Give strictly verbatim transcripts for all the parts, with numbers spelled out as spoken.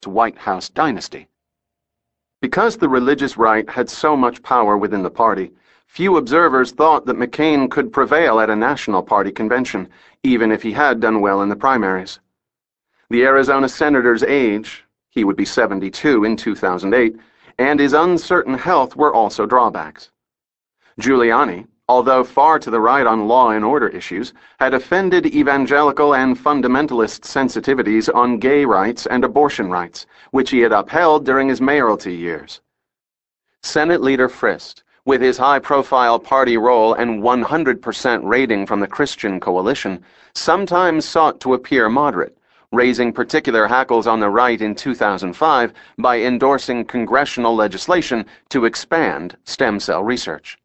White House dynasty. Because the religious right had so much power within the party, few observers thought that McCain could prevail at a national party convention, even if he had done well in the primaries. The Arizona senator's age, he would be seventy-two in two thousand eight, and his uncertain health were also drawbacks. Giuliani, although far to the right on law and order issues, had offended evangelical and fundamentalist sensitivities on gay rights and abortion rights, which he had upheld during his mayoralty years. Senate Leader Frist, with his high-profile party role and one hundred percent rating from the Christian Coalition, sometimes sought to appear moderate, raising particular hackles on the right in two thousand five by endorsing congressional legislation to expand stem cell research.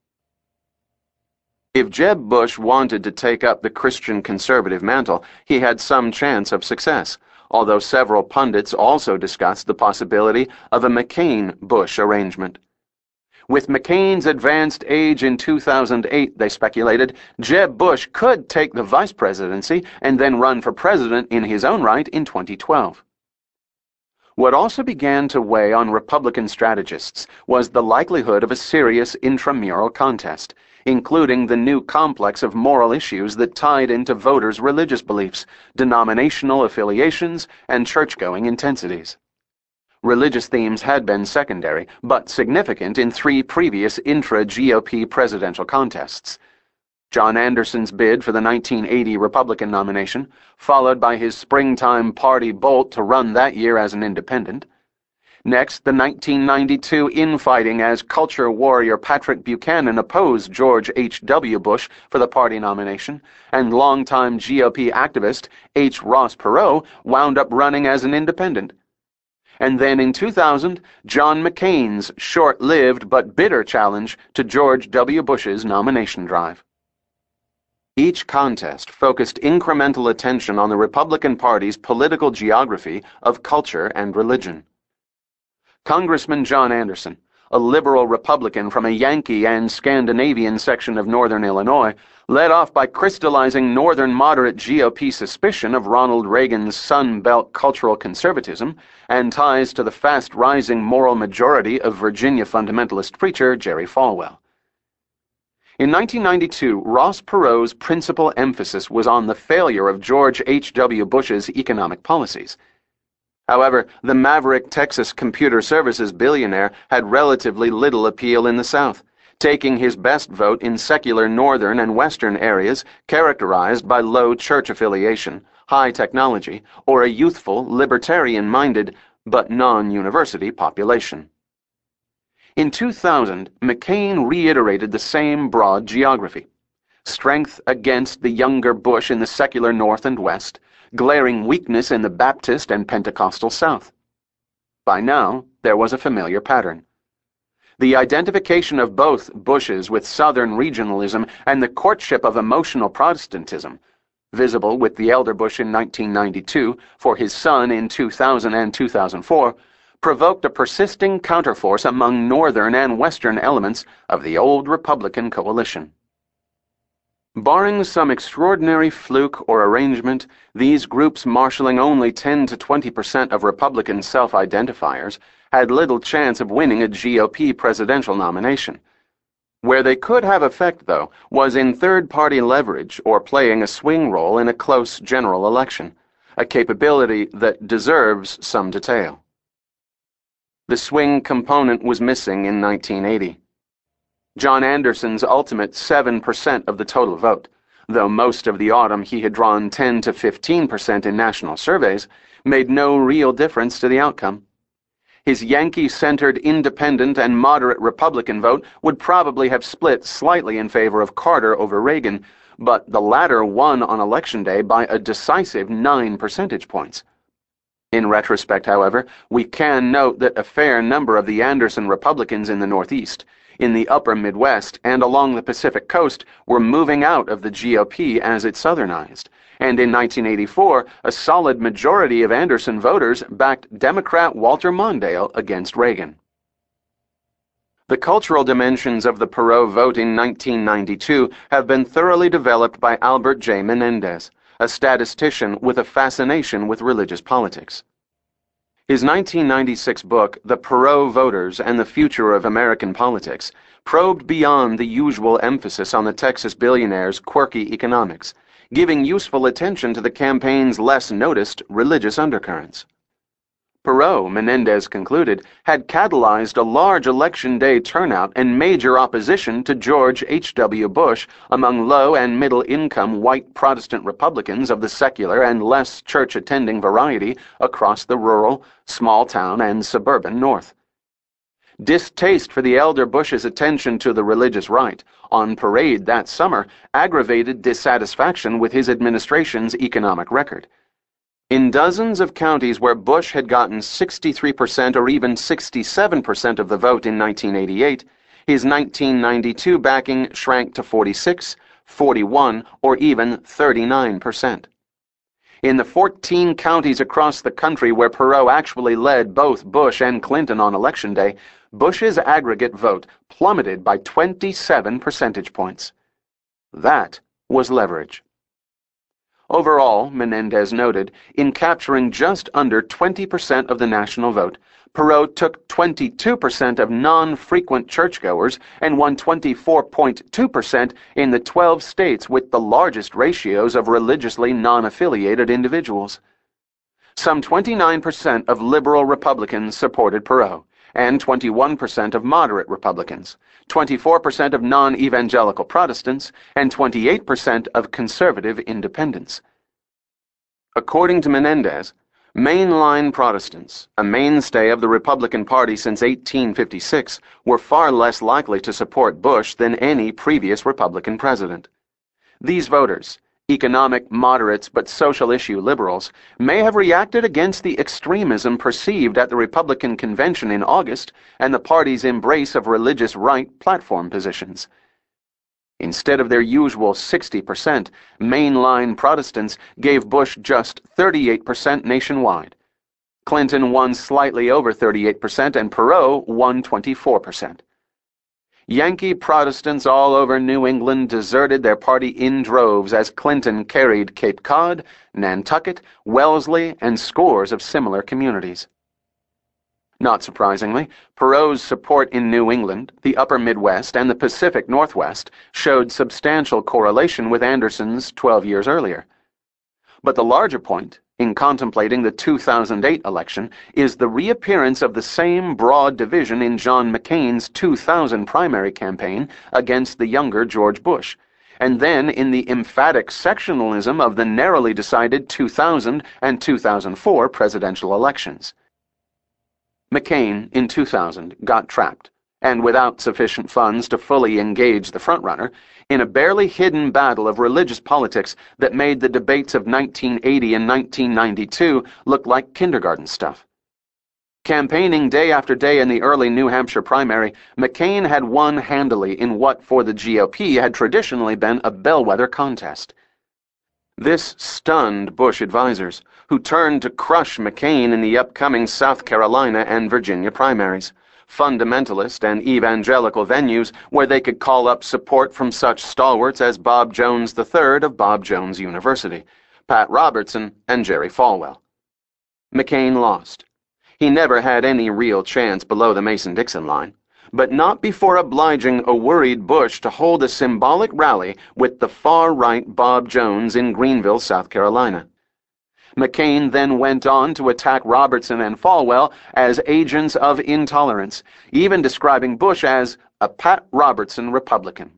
If Jeb Bush wanted to take up the Christian conservative mantle, he had some chance of success, although several pundits also discussed the possibility of a McCain-Bush arrangement. With McCain's advanced age in two thousand eight, they speculated, Jeb Bush could take the vice presidency and then run for president in his own right in twenty twelve. What also began to weigh on Republican strategists was the likelihood of a serious intramural contest, including the new complex of moral issues that tied into voters' religious beliefs, denominational affiliations, and church-going intensities. Religious themes had been secondary, but significant in three previous intra-G O P presidential contests. John Anderson's bid for the nineteen eighty Republican nomination, followed by his springtime party bolt to run that year as an independent. Next, the nineteen ninety-two infighting as culture warrior Patrick Buchanan opposed George H W Bush for the party nomination, and longtime G O P activist H. Ross Perot wound up running as an independent. And then in two thousand, John McCain's short-lived but bitter challenge to George W. Bush's nomination drive. Each contest focused incremental attention on the Republican Party's political geography of culture and religion. Congressman John Anderson, a liberal Republican from a Yankee and Scandinavian section of northern Illinois, led off by crystallizing northern moderate G O P suspicion of Ronald Reagan's Sun Belt cultural conservatism and ties to the fast-rising moral majority of Virginia fundamentalist preacher Jerry Falwell. In nineteen ninety-two, Ross Perot's principal emphasis was on the failure of George H W Bush's economic policies. However, the maverick Texas computer services billionaire had relatively little appeal in the South, taking his best vote in secular northern and western areas characterized by low church affiliation, high technology, or a youthful, libertarian-minded, but non-university population. In two thousand, McCain reiterated the same broad geography. Strength against the younger Bush in the secular North and West, glaring weakness in the Baptist and Pentecostal South. By now, there was a familiar pattern. The identification of both Bushes with Southern regionalism and the courtship of emotional Protestantism, visible with the elder Bush in nineteen ninety-two, for his son in two thousand and two thousand four, provoked a persisting counterforce among northern and western elements of the old Republican coalition. Barring some extraordinary fluke or arrangement, these groups marshalling only ten to twenty percent of Republican self-identifiers had little chance of winning a G O P presidential nomination. Where they could have effect, though, was in third-party leverage or playing a swing role in a close general election, a capability that deserves some detail. The swing component was missing in nineteen eighty. John Anderson's ultimate seven percent of the total vote, though most of the autumn he had drawn ten to fifteen percent in national surveys, made no real difference to the outcome. His Yankee-centered independent and moderate Republican vote would probably have split slightly in favor of Carter over Reagan, but the latter won on Election Day by a decisive nine percentage points. In retrospect, however, we can note that a fair number of the Anderson Republicans in the Northeast, in the upper Midwest, and along the Pacific Coast were moving out of the G O P as it southernized, and in nineteen eighty-four, a solid majority of Anderson voters backed Democrat Walter Mondale against Reagan. The cultural dimensions of the Perot vote in nineteen ninety-two have been thoroughly developed by Albert J. Menendez, a statistician with a fascination with religious politics. His nineteen ninety-six book, The Perot Voters and the Future of American Politics, probed beyond the usual emphasis on the Texas billionaire's quirky economics, giving useful attention to the campaign's less noticed religious undercurrents. Perot, Menendez concluded, had catalyzed a large election day turnout and major opposition to George H W Bush among low and middle-income white Protestant Republicans of the secular and less church-attending variety across the rural, small-town, and suburban North. Distaste for the elder Bush's attention to the religious right, on parade that summer, aggravated dissatisfaction with his administration's economic record. In dozens of counties where Bush had gotten sixty-three percent or even sixty-seven percent of the vote in nineteen eighty-eight, his nineteen ninety-two backing shrank to forty-six, forty-one, or even thirty-nine percent. In the fourteen counties across the country where Perot actually led both Bush and Clinton on Election Day, Bush's aggregate vote plummeted by twenty-seven percentage points. That was leverage. Overall, Menendez noted, in capturing just under twenty percent of the national vote, Perot took twenty-two percent of non-frequent churchgoers and won twenty-four point two percent in the twelve states with the largest ratios of religiously non-affiliated individuals. Some twenty-nine percent of liberal Republicans supported Perot, and twenty-one percent of moderate Republicans, twenty-four percent of non-evangelical Protestants, and twenty-eight percent of conservative independents. According to Menendez, mainline Protestants, a mainstay of the Republican Party since eighteen fifty-six, were far less likely to support Bush than any previous Republican president. These voters, economic moderates but social issue liberals, may have reacted against the extremism perceived at the Republican convention in August and the party's embrace of religious right platform positions. Instead of their usual sixty percent, mainline Protestants gave Bush just thirty-eight percent nationwide. Clinton won slightly over thirty-eight percent and Perot won twenty-four percent. Yankee Protestants all over New England deserted their party in droves as Clinton carried Cape Cod, Nantucket, Wellesley, and scores of similar communities. Not surprisingly, Perot's support in New England, the upper Midwest, and the Pacific Northwest showed substantial correlation with Anderson's twelve years earlier. But the larger point, in contemplating the two thousand eight election, is the reappearance of the same broad division in John McCain's two thousand primary campaign against the younger George Bush, and then in the emphatic sectionalism of the narrowly decided two thousand and two thousand four presidential elections. McCain, in two thousand, got trapped, and without sufficient funds to fully engage the frontrunner, in a barely hidden battle of religious politics that made the debates of nineteen eighty and nineteen ninety-two look like kindergarten stuff. Campaigning day after day in the early New Hampshire primary, McCain had won handily in what for the G O P had traditionally been a bellwether contest. This stunned Bush advisers, who turned to crush McCain in the upcoming South Carolina and Virginia primaries, fundamentalist and evangelical venues where they could call up support from such stalwarts as Bob Jones the third of Bob Jones University, Pat Robertson, and Jerry Falwell. McCain lost. He never had any real chance below the Mason-Dixon line, but not before obliging a worried Bush to hold a symbolic rally with the far-right Bob Jones in Greenville, South Carolina. McCain then went on to attack Robertson and Falwell as agents of intolerance, even describing Bush as a Pat Robertson Republican.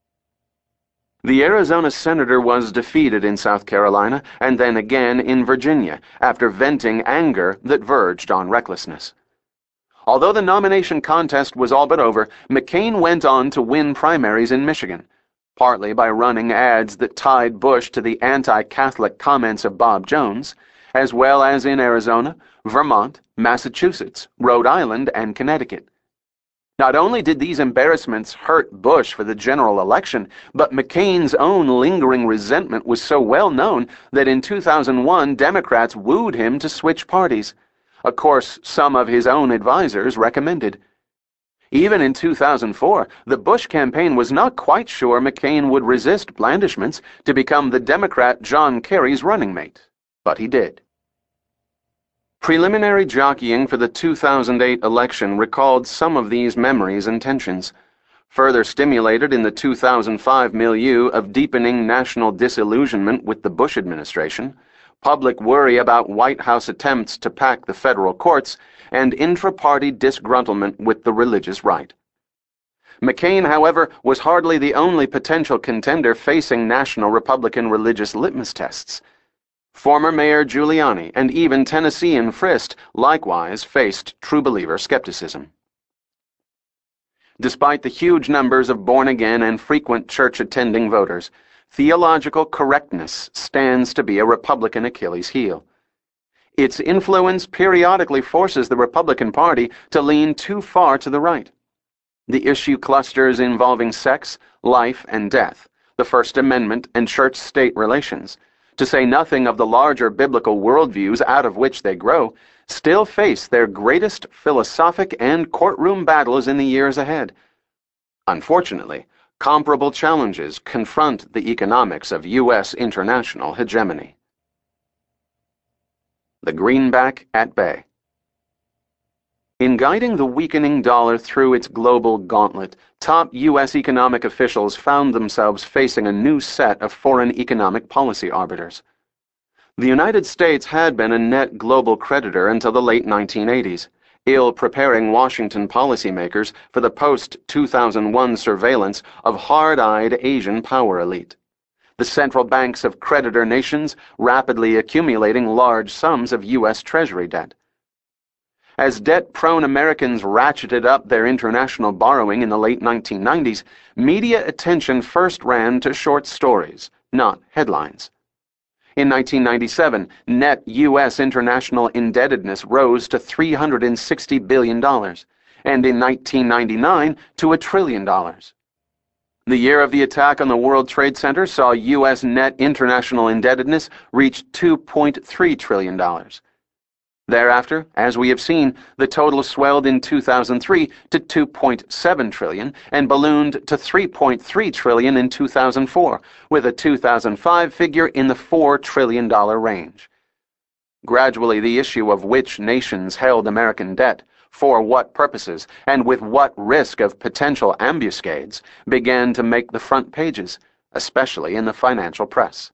The Arizona senator was defeated in South Carolina and then again in Virginia after venting anger that verged on recklessness. Although the nomination contest was all but over, McCain went on to win primaries in Michigan, partly by running ads that tied Bush to the anti-Catholic comments of Bob Jones, as well as in Arizona, Vermont, Massachusetts, Rhode Island, and Connecticut. Not only did these embarrassments hurt Bush for the general election, but McCain's own lingering resentment was so well known that in two thousand one Democrats wooed him to switch parties, a course some of his own advisers recommended. Even in two thousand four, the Bush campaign was not quite sure McCain would resist blandishments to become the Democrat John Kerry's running mate, but he did. Preliminary jockeying for the two thousand eight election recalled some of these memories and tensions, further stimulated in the two thousand five milieu of deepening national disillusionment with the Bush administration, public worry about White House attempts to pack the federal courts, and intra-party disgruntlement with the religious right. McCain, however, was hardly the only potential contender facing national Republican religious litmus tests. Former Mayor Giuliani and even Tennessean Frist likewise faced true believer skepticism. Despite the huge numbers of born-again and frequent church-attending voters, theological correctness stands to be a Republican Achilles heel. Its influence periodically forces the Republican Party to lean too far to the right. The issue clusters involving sex, life, and death, the First Amendment, and church-state relations, to say nothing of the larger biblical worldviews out of which they grow, still face their greatest philosophic and courtroom battles in the years ahead. Unfortunately, comparable challenges confront the economics of U S international hegemony. The greenback at bay. In guiding the weakening dollar through its global gauntlet, top U S economic officials found themselves facing a new set of foreign economic policy arbiters. The United States had been a net global creditor until the late nineteen eighties, ill preparing Washington policymakers for the post two thousand one surveillance of hard-eyed Asian power elite. The central banks of creditor nations rapidly accumulating large sums of U S Treasury debt. As debt-prone Americans ratcheted up their international borrowing in the late nineteen nineties, media attention first ran to short stories, not headlines. In nineteen ninety-seven, net U S international indebtedness rose to three hundred sixty billion dollars, and in nineteen ninety-nine to a trillion dollars. The year of the attack on the World Trade Center saw U S net international indebtedness reach two point three trillion dollars. Thereafter, as we have seen, the total swelled in two thousand three to two point seven trillion dollars and ballooned to three point three trillion dollars in two thousand four, with a two thousand five figure in the four trillion dollars range. Gradually, the issue of which nations held American debt, for what purposes, and with what risk of potential ambuscades, began to make the front pages, especially in the financial press.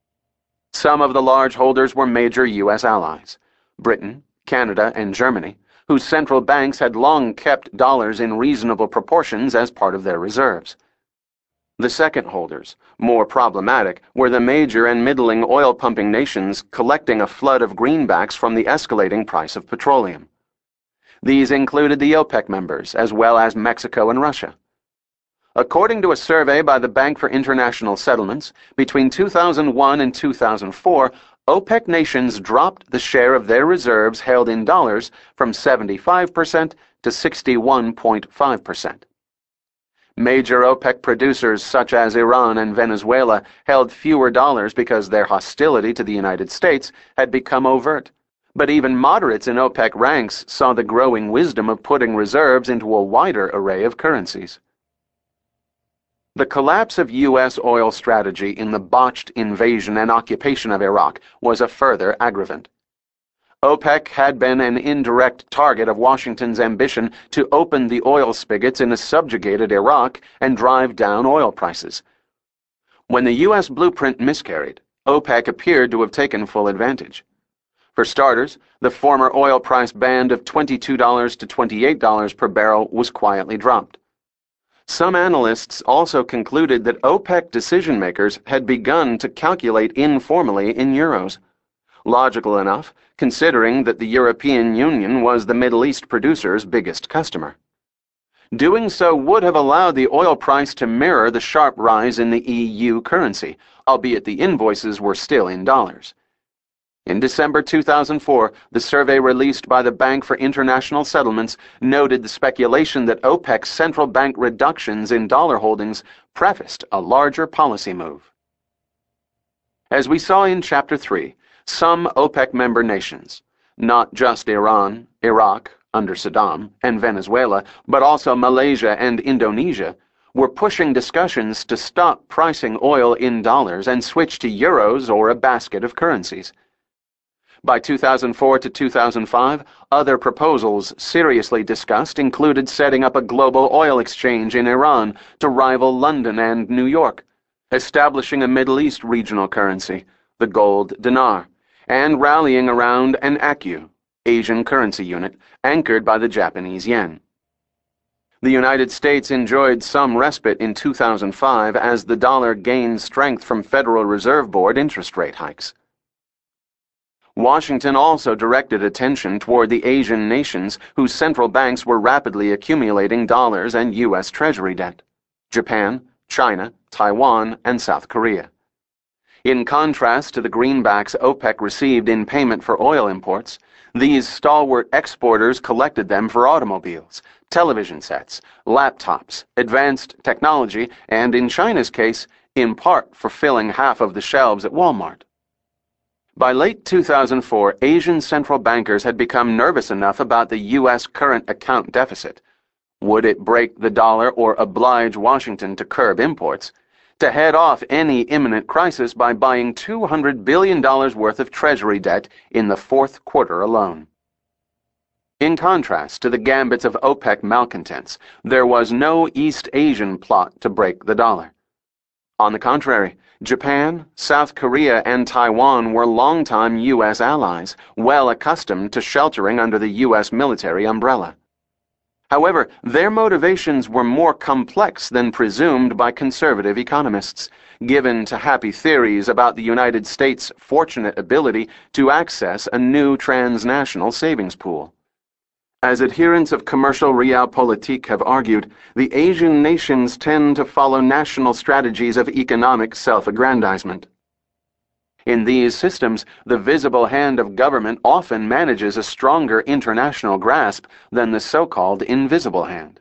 Some of the large holders were major U S allies: Britain, Canada, and Germany, whose central banks had long kept dollars in reasonable proportions as part of their reserves. The second holders, more problematic, were the major and middling oil-pumping nations collecting a flood of greenbacks from the escalating price of petroleum. These included the OPEC members, as well as Mexico and Russia. According to a survey by the Bank for International Settlements, between two thousand one and two thousand four, OPEC nations dropped the share of their reserves held in dollars from seventy-five percent to sixty-one point five percent. Major OPEC producers such as Iran and Venezuela held fewer dollars because their hostility to the United States had become overt. But even moderates in OPEC ranks saw the growing wisdom of putting reserves into a wider array of currencies. The collapse of U S oil strategy in the botched invasion and occupation of Iraq was a further aggravant. OPEC had been an indirect target of Washington's ambition to open the oil spigots in a subjugated Iraq and drive down oil prices. When the U S blueprint miscarried, OPEC appeared to have taken full advantage. For starters, the former oil price band of twenty-two dollars to twenty-eight dollars per barrel was quietly dropped. Some analysts also concluded that OPEC decision-makers had begun to calculate informally in euros. Logical enough, considering that the European Union was the Middle East producer's biggest customer. Doing so would have allowed the oil price to mirror the sharp rise in the E U currency, albeit the invoices were still in dollars. In December two thousand four, the survey released by the Bank for International Settlements noted the speculation that OPEC's central bank reductions in dollar holdings prefaced a larger policy move. As we saw in Chapter three, some OPEC member nations, not just Iran, Iraq, under Saddam, and Venezuela, but also Malaysia and Indonesia, were pushing discussions to stop pricing oil in dollars and switch to euros or a basket of currencies. By two thousand four to two thousand five, other proposals seriously discussed included setting up a global oil exchange in Iran to rival London and New York, establishing a Middle East regional currency, the gold dinar, and rallying around an A C U, Asian currency unit, anchored by the Japanese yen. The United States enjoyed some respite in two thousand five as the dollar gained strength from Federal Reserve Board interest rate hikes. Washington also directed attention toward the Asian nations whose central banks were rapidly accumulating dollars and U S Treasury debt: Japan, China, Taiwan, and South Korea. In contrast to the greenbacks OPEC received in payment for oil imports, these stalwart exporters collected them for automobiles, television sets, laptops, advanced technology, and in China's case, in part for filling half of the shelves at Walmart. By late two thousand four, Asian central bankers had become nervous enough about the U S current account deficit. Would it break the dollar or oblige Washington to curb imports? To head off any imminent crisis by buying two hundred billion dollars worth of Treasury debt in the fourth quarter alone. In contrast to the gambits of OPEC malcontents, there was no East Asian plot to break the dollar. On the contrary, Japan, South Korea, and Taiwan were longtime U S allies, well accustomed to sheltering under the U S military umbrella. However, their motivations were more complex than presumed by conservative economists, given to happy theories about the United States' fortunate ability to access a new transnational savings pool. As adherents of commercial realpolitik have argued, the Asian nations tend to follow national strategies of economic self-aggrandizement. In these systems, the visible hand of government often manages a stronger international grasp than the so-called invisible hand.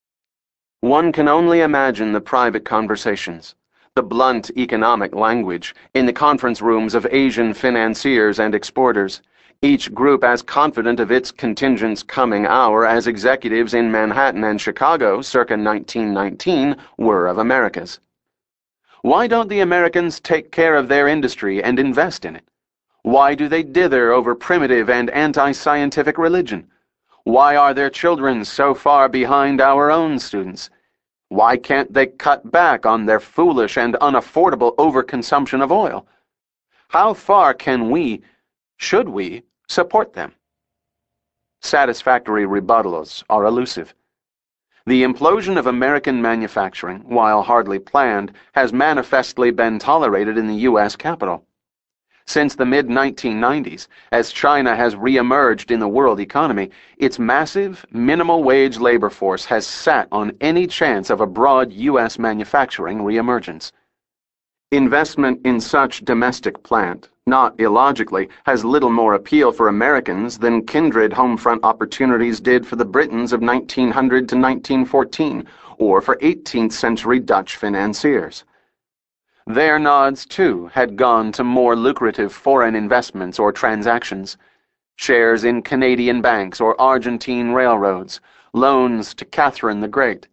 One can only imagine the private conversations, the blunt economic language, in the conference rooms of Asian financiers and exporters, each group as confident of its contingent's coming hour as executives in Manhattan and Chicago circa nineteen nineteen were of America's. Why don't the Americans take care of their industry and invest in it? Why do they dither over primitive and anti-scientific religion? Why are their children so far behind our own students? Why can't they cut back on their foolish and unaffordable overconsumption of oil? How far can we, should we, support them? Satisfactory rebuttals are elusive. The implosion of American manufacturing, while hardly planned, has manifestly been tolerated in the U S capital. Since the mid nineteen nineties, as China has re-emerged in the world economy, its massive, minimal-wage labor force has sat on any chance of a broad U S manufacturing re-emergence. Investment in such domestic plant, not illogically, has little more appeal for Americans than kindred homefront opportunities did for the Britons of nineteen hundred to nineteen fourteen, or for eighteenth century Dutch financiers. Their nods, too, had gone to more lucrative foreign investments or transactions: shares in Canadian banks or Argentine railroads, loans to Catherine the Great.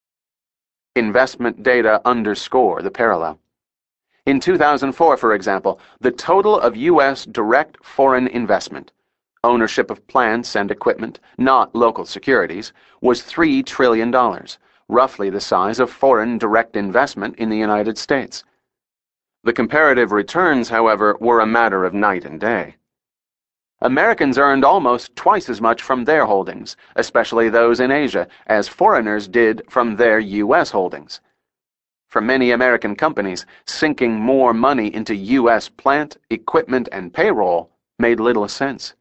Investment data underscore the parallel. In two thousand four, for example, the total of U S direct foreign investment, ownership of plants and equipment, not local securities, was three trillion dollars, roughly the size of foreign direct investment in the United States. The comparative returns, however, were a matter of night and day. Americans earned almost twice as much from their holdings, especially those in Asia, as foreigners did from their U S holdings. For many American companies, sinking more money into U S plant, equipment, and payroll made little sense.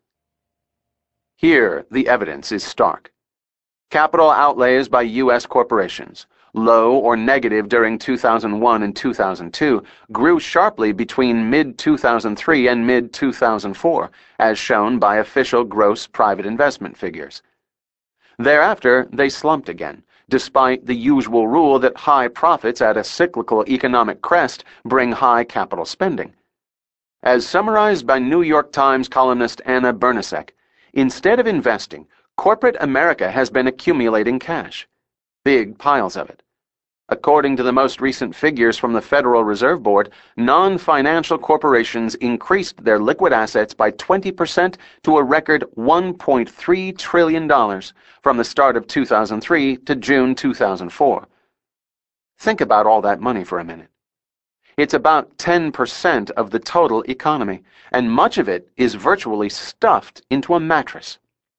Here, the evidence is stark. Capital outlays by U S corporations, low or negative during two thousand one and two thousand two, grew sharply between mid two thousand three and mid two thousand four, as shown by official gross private investment figures. Thereafter, they slumped again, despite the usual rule that high profits at a cyclical economic crest bring high capital spending. As summarized by New York Times columnist Anna Bernasek, instead of investing, corporate America has been accumulating cash, big piles of it. According to the most recent figures from the Federal Reserve Board, non-financial corporations increased their liquid assets by twenty percent to a record one point three trillion dollars from the start of two thousand three to June two thousand four. Think about all that money for a minute. It's about ten percent of the total economy, and much of it is virtually stuffed into a mattress.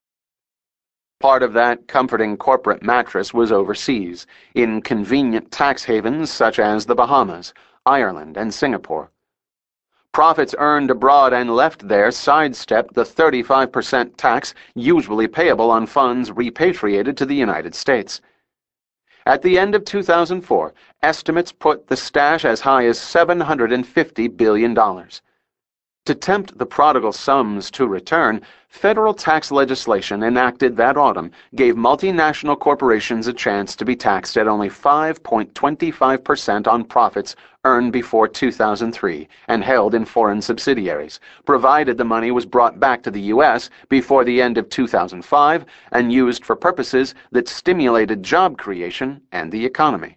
Part of that comforting corporate mattress was overseas, in convenient tax havens such as the Bahamas, Ireland, and Singapore. Profits earned abroad and left there sidestepped the thirty-five percent tax usually payable on funds repatriated to the United States. At the end of two thousand four, estimates put the stash as high as seven hundred fifty billion dollars. To tempt the prodigal sums to return, federal tax legislation enacted that autumn gave multinational corporations a chance to be taxed at only five point two five percent on profits earned before two thousand three and held in foreign subsidiaries, provided the money was brought back to the U S before the end of two thousand five and used for purposes that stimulated job creation and the economy.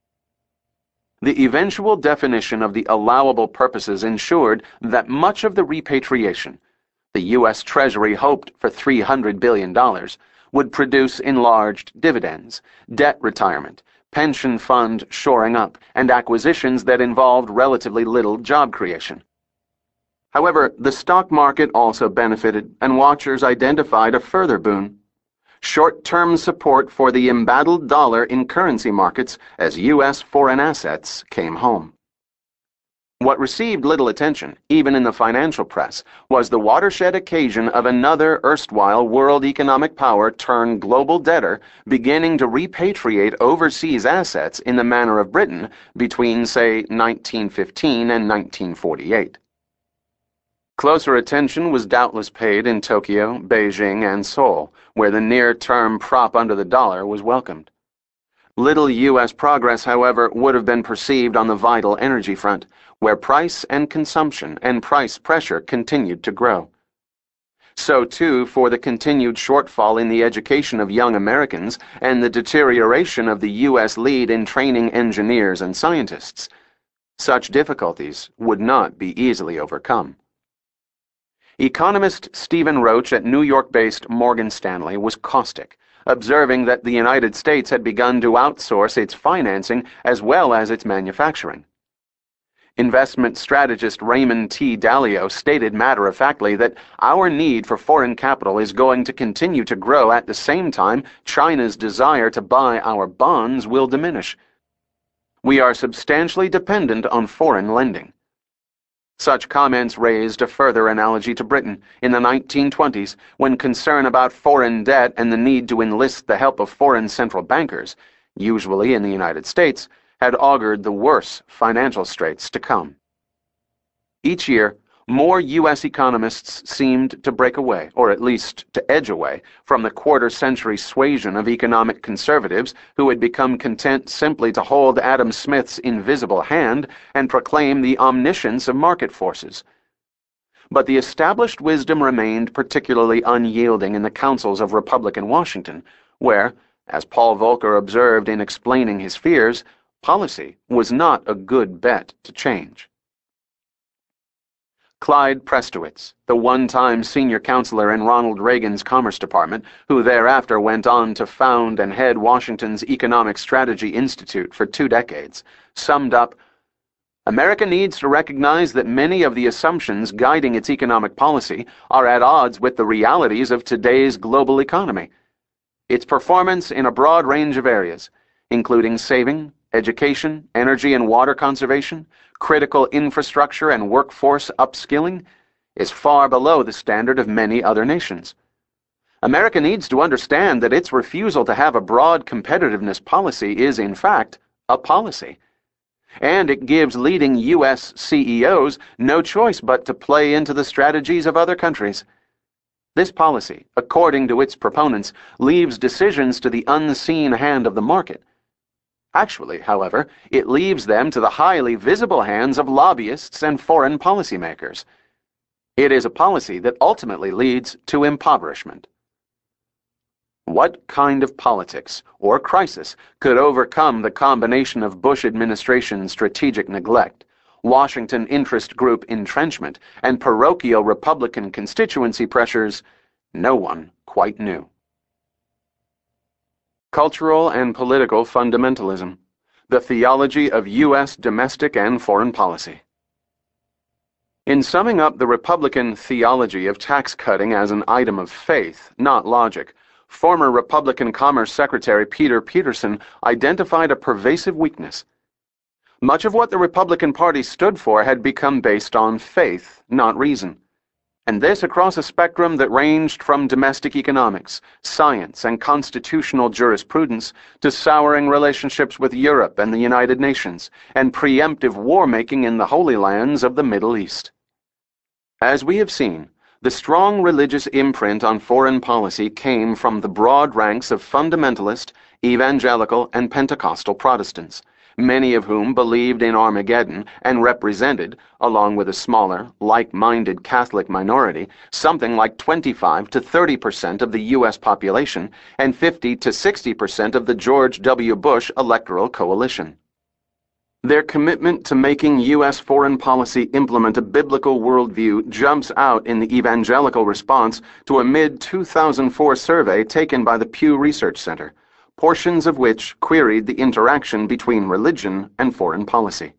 The eventual definition of the allowable purposes ensured that much of the repatriation, the U S Treasury hoped for three hundred billion dollars, would produce enlarged dividends, debt retirement, pension fund shoring up, and acquisitions that involved relatively little job creation. However, the stock market also benefited, and watchers identified a further boon: short-term support for the embattled dollar in currency markets as U S foreign assets came home. What received little attention, even in the financial press, was the watershed occasion of another erstwhile world economic power turned global debtor beginning to repatriate overseas assets in the manner of Britain between, say, nineteen fifteen and nineteen forty-eight. Closer attention was doubtless paid in Tokyo, Beijing, and Seoul, where the near-term prop under the dollar was welcomed. Little U S progress, however, would have been perceived on the vital energy front, where price and consumption and price pressure continued to grow. So, too, for the continued shortfall in the education of young Americans and the deterioration of the U S lead in training engineers and scientists. Such difficulties would not be easily overcome. Economist Stephen Roach at New York-based Morgan Stanley was caustic, observing that the United States had begun to outsource its financing as well as its manufacturing. Investment strategist Raymond T. Dalio stated matter-of-factly that our need for foreign capital is going to continue to grow at the same time China's desire to buy our bonds will diminish. We are substantially dependent on foreign lending. Such comments raised a further analogy to Britain in the nineteen twenties, when concern about foreign debt and the need to enlist the help of foreign central bankers, usually in the United States, had augured the worse financial straits to come. Each year, more U S economists seemed to break away, or at least to edge away, from the quarter-century suasion of economic conservatives who had become content simply to hold Adam Smith's invisible hand and proclaim the omniscience of market forces. But the established wisdom remained particularly unyielding in the councils of Republican Washington, where, as Paul Volcker observed in explaining his fears, policy was not a good bet to change. Clyde Prestowitz, the one-time senior counselor in Ronald Reagan's Commerce Department, who thereafter went on to found and head Washington's Economic Strategy Institute for two decades, summed up, "America needs to recognize that many of the assumptions guiding its economic policy are at odds with the realities of today's global economy. Its performance in a broad range of areas, including saving, education, energy and water conservation, critical infrastructure and workforce upskilling, is far below the standard of many other nations. America needs to understand that its refusal to have a broad competitiveness policy is, in fact, a policy. And it gives leading U S C E Os no choice but to play into the strategies of other countries. This policy, according to its proponents, leaves decisions to the unseen hand of the market. Actually, however, it leaves them to the highly visible hands of lobbyists and foreign policymakers. It is a policy that ultimately leads to impoverishment." What kind of politics or crisis could overcome the combination of Bush administration strategic neglect, Washington interest group entrenchment, and parochial Republican constituency pressures? No one quite knew. Cultural and political fundamentalism, the theology of U S domestic and foreign policy. In summing up the Republican theology of tax cutting as an item of faith, not logic, former Republican Commerce Secretary Peter Peterson identified a pervasive weakness. Much of what the Republican Party stood for had become based on faith, not reason, and this across a spectrum that ranged from domestic economics, science, and constitutional jurisprudence to souring relationships with Europe and the United Nations, and preemptive war-making in the Holy Lands of the Middle East. As we have seen, the strong religious imprint on foreign policy came from the broad ranks of fundamentalist, evangelical, and Pentecostal Protestants, many of whom believed in Armageddon and represented, along with a smaller, like-minded Catholic minority, something like twenty-five to thirty percent of the U S population and fifty to sixty percent of the George W. Bush electoral coalition. Their commitment to making U S foreign policy implement a biblical worldview jumps out in the evangelical response to a mid two thousand four survey taken by the Pew Research Center, portions of which queried the interaction between religion and foreign policy.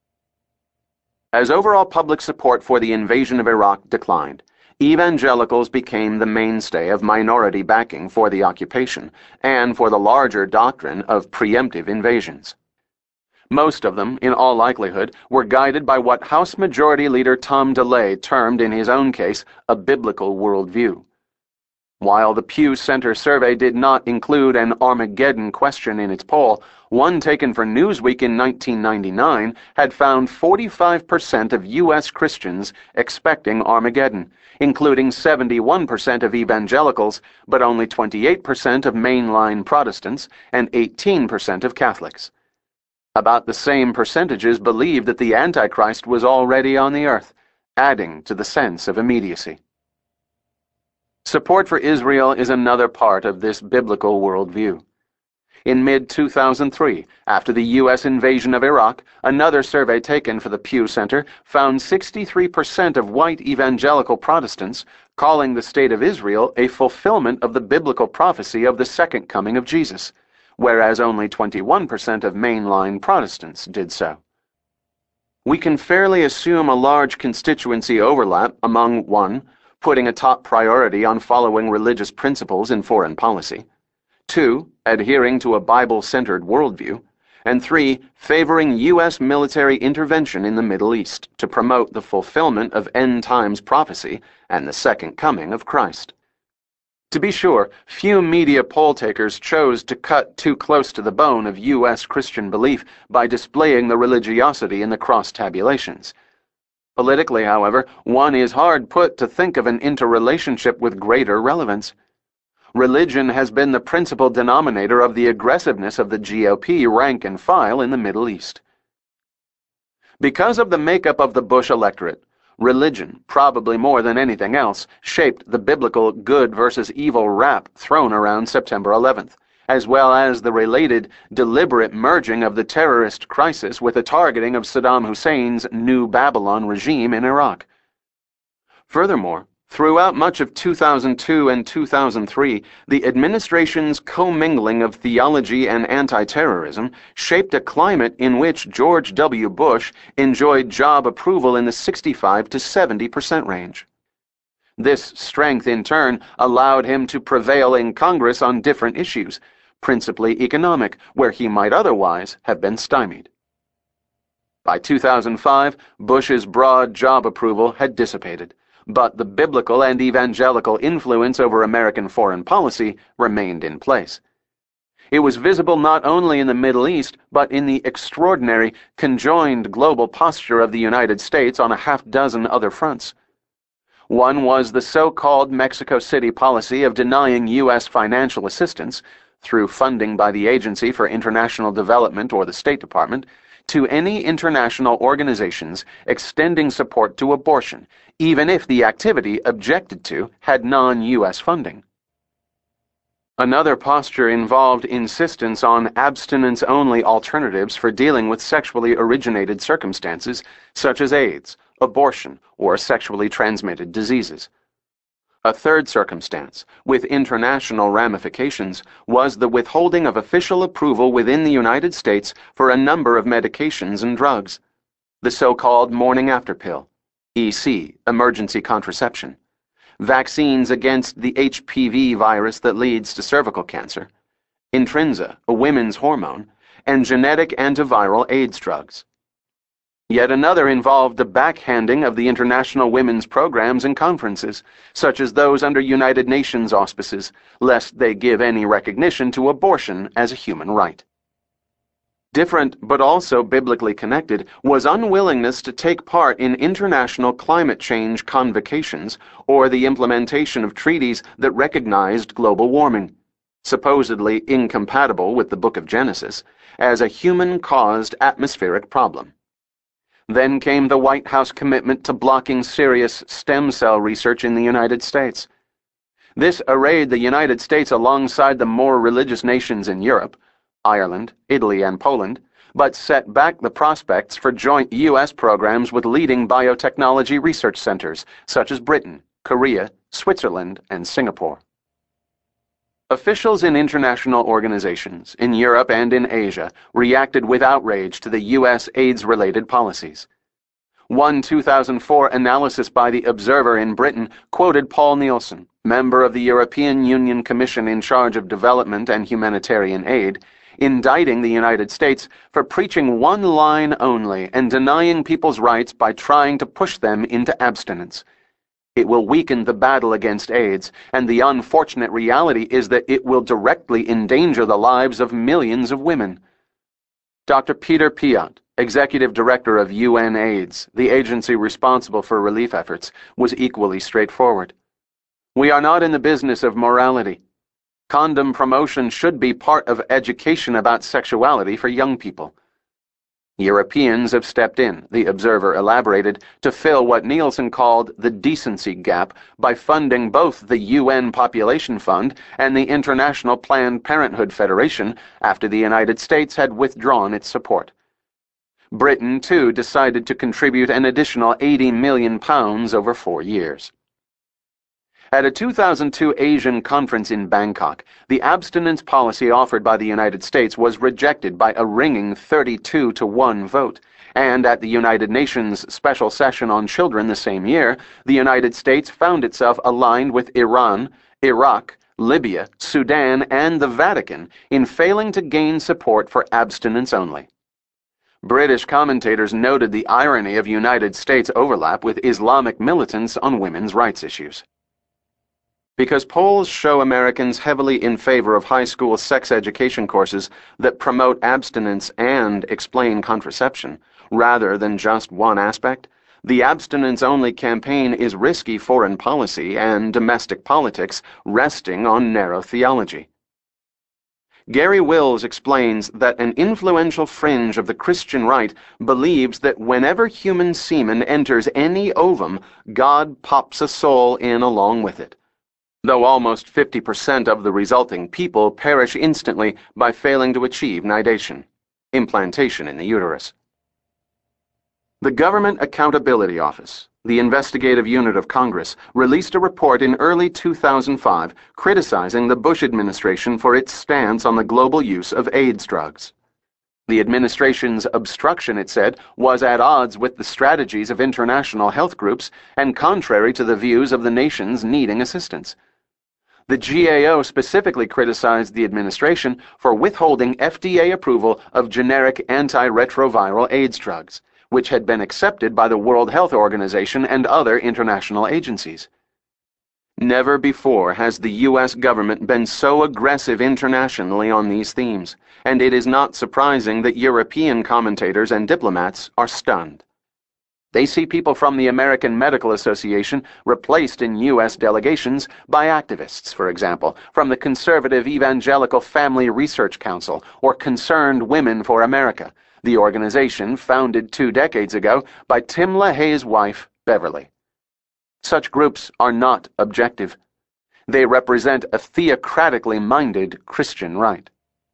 As overall public support for the invasion of Iraq declined, evangelicals became the mainstay of minority backing for the occupation and for the larger doctrine of preemptive invasions. Most of them, in all likelihood, were guided by what House Majority Leader Tom DeLay termed in his own case a biblical worldview. While the Pew Center survey did not include an Armageddon question in its poll, one taken for Newsweek in nineteen ninety-nine had found forty-five percent of U S Christians expecting Armageddon, including seventy-one percent of evangelicals, but only twenty-eight percent of mainline Protestants and eighteen percent of Catholics. About the same percentages believed that the Antichrist was already on the earth, adding to the sense of immediacy. Support for Israel is another part of this biblical worldview. In mid two thousand three, after the U S invasion of Iraq, another survey taken for the Pew Center found sixty-three percent of white evangelical Protestants calling the State of Israel a fulfillment of the biblical prophecy of the second coming of Jesus, whereas only twenty-one percent of mainline Protestants did so. We can fairly assume a large constituency overlap among one, putting a top priority on following religious principles in foreign policy, two, adhering to a Bible-centered worldview, and three, favoring U S military intervention in the Middle East to promote the fulfillment of end-times prophecy and the second coming of Christ. To be sure, few media poll-takers chose to cut too close to the bone of U S Christian belief by displaying the religiosity in the cross-tabulations. Politically, however, one is hard put to think of an interrelationship with greater relevance. Religion has been the principal denominator of the aggressiveness of the G O P rank and file in the Middle East. Because of the makeup of the Bush electorate, religion, probably more than anything else, shaped the biblical good versus evil rap thrown around September eleventh, as well as the related, deliberate merging of the terrorist crisis with the targeting of Saddam Hussein's New Babylon regime in Iraq. Furthermore, throughout much of two thousand two and two thousand three, the administration's commingling of theology and anti-terrorism shaped a climate in which George W. Bush enjoyed job approval in the sixty-five to seventy percent range. This strength, in turn, allowed him to prevail in Congress on different issues, principally economic, where he might otherwise have been stymied. By two thousand five, Bush's broad job approval had dissipated, but the biblical and evangelical influence over American foreign policy remained in place. It was visible not only in the Middle East, but in the extraordinary, conjoined global posture of the United States on a half-dozen other fronts. One was the so-called Mexico City policy of denying U S financial assistance, through funding by the Agency for International Development or the State Department, to any international organizations extending support to abortion, even if the activity objected to had non-U S funding. Another posture involved insistence on abstinence-only alternatives for dealing with sexually originated circumstances such as AIDS, abortion, or sexually transmitted diseases. A third circumstance, with international ramifications, was the withholding of official approval within the United States for a number of medications and drugs. The so-called morning after pill, E C, emergency contraception, vaccines against the H P V virus that leads to cervical cancer, Intrinsa, a women's hormone, and genetic antiviral AIDS drugs. Yet another involved the backhanding of the international women's programs and conferences, such as those under United Nations auspices, lest they give any recognition to abortion as a human right. Different, but also biblically connected, was unwillingness to take part in international climate change convocations or the implementation of treaties that recognized global warming, supposedly incompatible with the Book of Genesis, as a human-caused atmospheric problem. Then came the White House commitment to blocking serious stem cell research in the United States. This arrayed the United States alongside the more religious nations in Europe, Ireland, Italy, and Poland, but set back the prospects for joint U S programs with leading biotechnology research centers such as Britain, Korea, Switzerland, and Singapore. Officials in international organizations, in Europe and in Asia, reacted with outrage to the U S AIDS-related policies. One two thousand four analysis by The Observer in Britain quoted Paul Nielsen, member of the European Union Commission in charge of development and humanitarian aid, indicting the United States for preaching one line only and denying people's rights by trying to push them into abstinence. It will weaken the battle against AIDS, and the unfortunate reality is that it will directly endanger the lives of millions of women. Doctor Peter Piot, Executive Director of U N AIDS, the agency responsible for relief efforts, was equally straightforward. We are not in the business of morality. Condom promotion should be part of education about sexuality for young people. Europeans have stepped in, The Observer elaborated, to fill what Nielsen called the decency gap by funding both the U N Population Fund and the International Planned Parenthood Federation after the United States had withdrawn its support. Britain, too, decided to contribute an additional eighty million pounds over four years. At a two thousand two Asian conference in Bangkok, the abstinence policy offered by the United States was rejected by a ringing thirty-two to one vote, and at the United Nations Special Session on Children the same year, the United States found itself aligned with Iran, Iraq, Libya, Sudan, and the Vatican in failing to gain support for abstinence only. British commentators noted the irony of United States overlap with Islamic militants on women's rights issues. Because polls show Americans heavily in favor of high school sex education courses that promote abstinence and explain contraception, rather than just one aspect, the abstinence-only campaign is risky foreign policy and domestic politics resting on narrow theology. Gary Wills explains that an influential fringe of the Christian right believes that whenever human semen enters any ovum, God pops a soul in along with it, though almost fifty percent of the resulting people perish instantly by failing to achieve nidation, implantation in the uterus. The Government Accountability Office, the investigative unit of Congress, released a report in early two thousand five criticizing the Bush administration for its stance on the global use of AIDS drugs. The administration's obstruction, it said, was at odds with the strategies of international health groups and contrary to the views of the nations needing assistance. The G A O specifically criticized the administration for withholding F D A approval of generic antiretroviral AIDS drugs, which had been accepted by the World Health Organization and other international agencies. Never before has the U S government been so aggressive internationally on these themes, and it is not surprising that European commentators and diplomats are stunned. They see people from the American Medical Association replaced in U S delegations by activists, for example, from the conservative Evangelical Family Research Council or Concerned Women for America, the organization founded two decades ago by Tim LaHaye's wife, Beverly. Such groups are not objective. They represent a theocratically minded Christian right.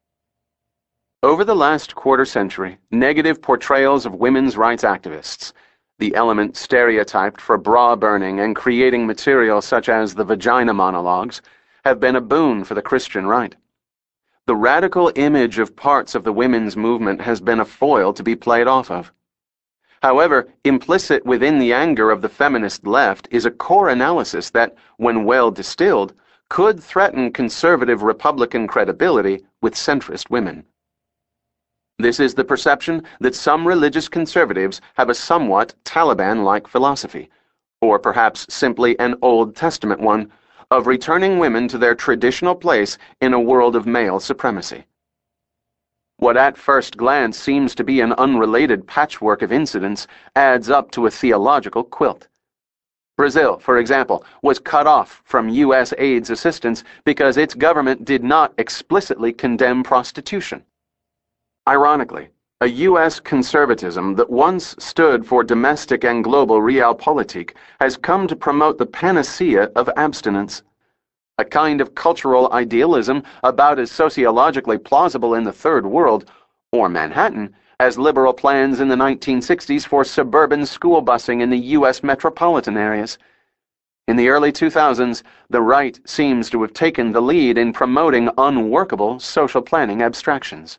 Over the last quarter century, negative portrayals of women's rights activists, the element stereotyped for bra burning and creating material such as the vagina monologues, have been a boon for the Christian right. The radical image of parts of the women's movement has been a foil to be played off of. However, implicit within the anger of the feminist left is a core analysis that, when well distilled, could threaten conservative Republican credibility with centrist women. This is the perception that some religious conservatives have a somewhat Taliban-like philosophy, or perhaps simply an Old Testament one, of returning women to their traditional place in a world of male supremacy. What at first glance seems to be an unrelated patchwork of incidents adds up to a theological quilt. Brazil, for example, was cut off from U S AIDS assistance because its government did not explicitly condemn prostitution. Ironically, a U S conservatism that once stood for domestic and global realpolitik has come to promote the panacea of abstinence. A kind of cultural idealism about as sociologically plausible in the Third World, or Manhattan, as liberal plans in the nineteen sixties for suburban school busing in the U S metropolitan areas. In the early two thousands, the right seems to have taken the lead in promoting unworkable social planning abstractions.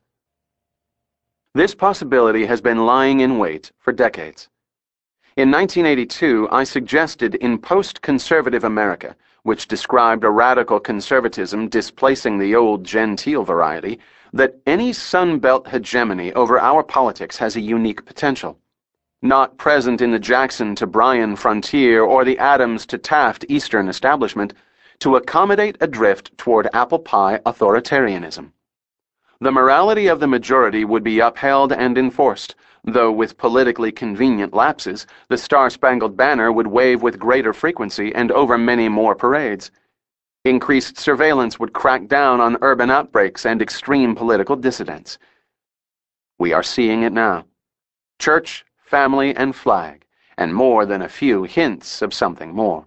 This possibility has been lying in wait for decades. In nineteen eighty-two, I suggested in Post-Conservative America, which described a radical conservatism displacing the old genteel variety, that any Sunbelt hegemony over our politics has a unique potential. Not present in the Jackson to Bryan frontier or the Adams to Taft Eastern establishment, to accommodate a drift toward apple pie authoritarianism. The morality of the majority would be upheld and enforced, though with politically convenient lapses, the Star-Spangled Banner would wave with greater frequency and over many more parades. Increased surveillance would crack down on urban outbreaks and extreme political dissidents. We are seeing it now. Church, family, and flag, and more than a few hints of something more.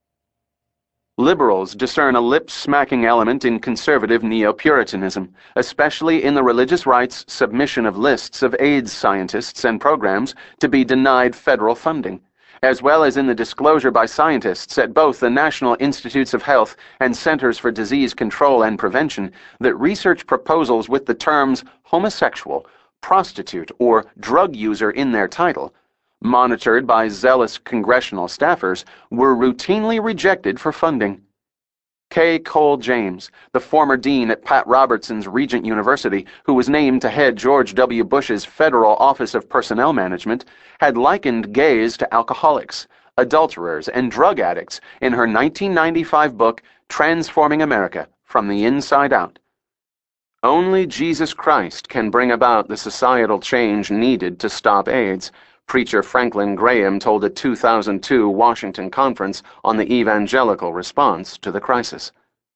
Liberals discern a lip-smacking element in conservative neo-Puritanism, especially in the religious right's submission of lists of AIDS scientists and programs to be denied federal funding, as well as in the disclosure by scientists at both the National Institutes of Health and Centers for Disease Control and Prevention that research proposals with the terms homosexual, prostitute, or drug user in their title, monitored by zealous congressional staffers, were routinely rejected for funding. Kay Cole James, the former dean at Pat Robertson's Regent University, who was named to head George W. Bush's Federal Office of Personnel Management, had likened gays to alcoholics, adulterers, and drug addicts in her nineteen ninety-five book, Transforming America, From the Inside Out. Only Jesus Christ can bring about the societal change needed to stop AIDS, Preacher Franklin Graham told a two thousand two Washington conference on the evangelical response to the crisis.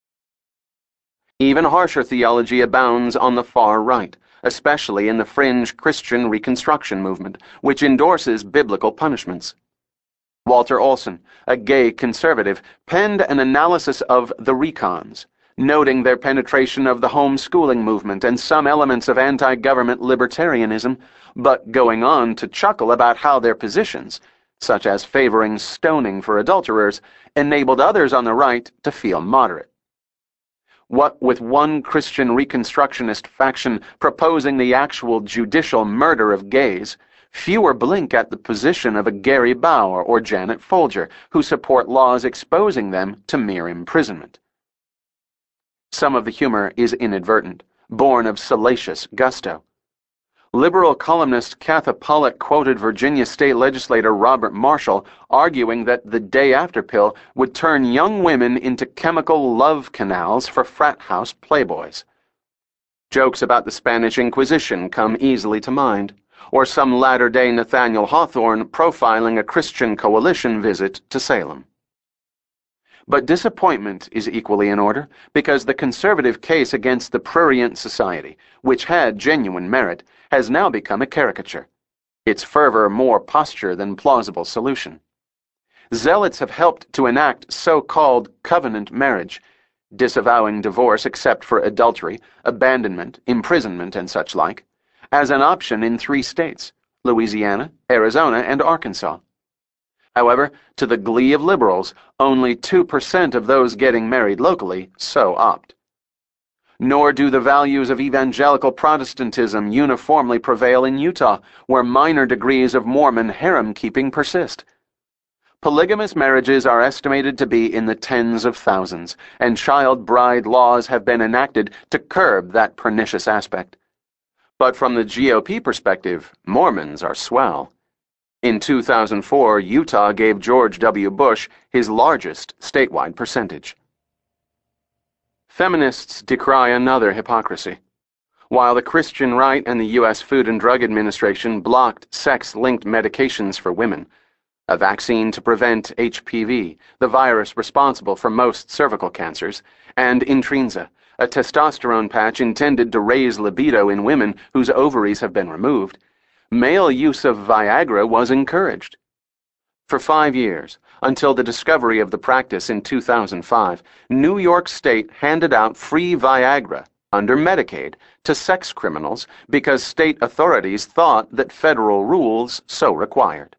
Even harsher theology abounds on the far right, especially in the fringe Christian Reconstruction movement, which endorses biblical punishments. Walter Olson, a gay conservative, penned an analysis of the recons, noting their penetration of the homeschooling movement and some elements of anti-government libertarianism, but going on to chuckle about how their positions, such as favoring stoning for adulterers, enabled others on the right to feel moderate. What with one Christian Reconstructionist faction proposing the actual judicial murder of gays, fewer blink at the position of a Gary Bauer or Janet Folger, who support laws exposing them to mere imprisonment. Some of the humor is inadvertent, born of salacious gusto. Liberal columnist Katha Pollitt quoted Virginia State Legislator Robert Marshall arguing that the day-after pill would turn young women into chemical love canals for frat house playboys. Jokes about the Spanish Inquisition come easily to mind, or some latter-day Nathaniel Hawthorne profiling a Christian coalition visit to Salem. But disappointment is equally in order, because the conservative case against the prurient society, which had genuine merit, has now become a caricature, its fervor more posture than plausible solution. Zealots have helped to enact so-called covenant marriage, disavowing divorce except for adultery, abandonment, imprisonment, and such like, as an option in three states, Louisiana, Arizona, and Arkansas. However, to the glee of liberals, only two percent of those getting married locally so opt. Nor do the values of evangelical Protestantism uniformly prevail in Utah, where minor degrees of Mormon harem-keeping persist. Polygamous marriages are estimated to be in the tens of thousands, and child bride laws have been enacted to curb that pernicious aspect. But from the G O P perspective, Mormons are swell. In two thousand four, Utah gave George W. Bush his largest statewide percentage. Feminists decry another hypocrisy. While the Christian right and the U S Food and Drug Administration blocked sex-linked medications for women, a vaccine to prevent H P V, the virus responsible for most cervical cancers, and Intrensa, a testosterone patch intended to raise libido in women whose ovaries have been removed, male use of Viagra was encouraged. For five years, until the discovery of the practice in two thousand five, New York State handed out free Viagra under Medicaid to sex criminals because state authorities thought that federal rules so required.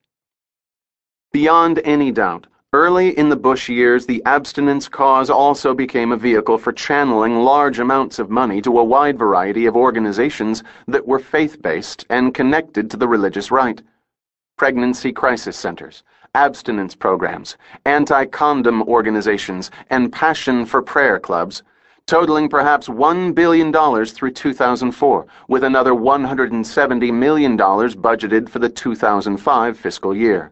Beyond any doubt, early in the Bush years, the abstinence cause also became a vehicle for channeling large amounts of money to a wide variety of organizations that were faith-based and connected to the religious right. Pregnancy crisis centers, abstinence programs, anti-condom organizations, and passion for prayer clubs, totaling perhaps one billion dollars through two thousand four, with another one hundred seventy million dollars budgeted for the two thousand five fiscal year.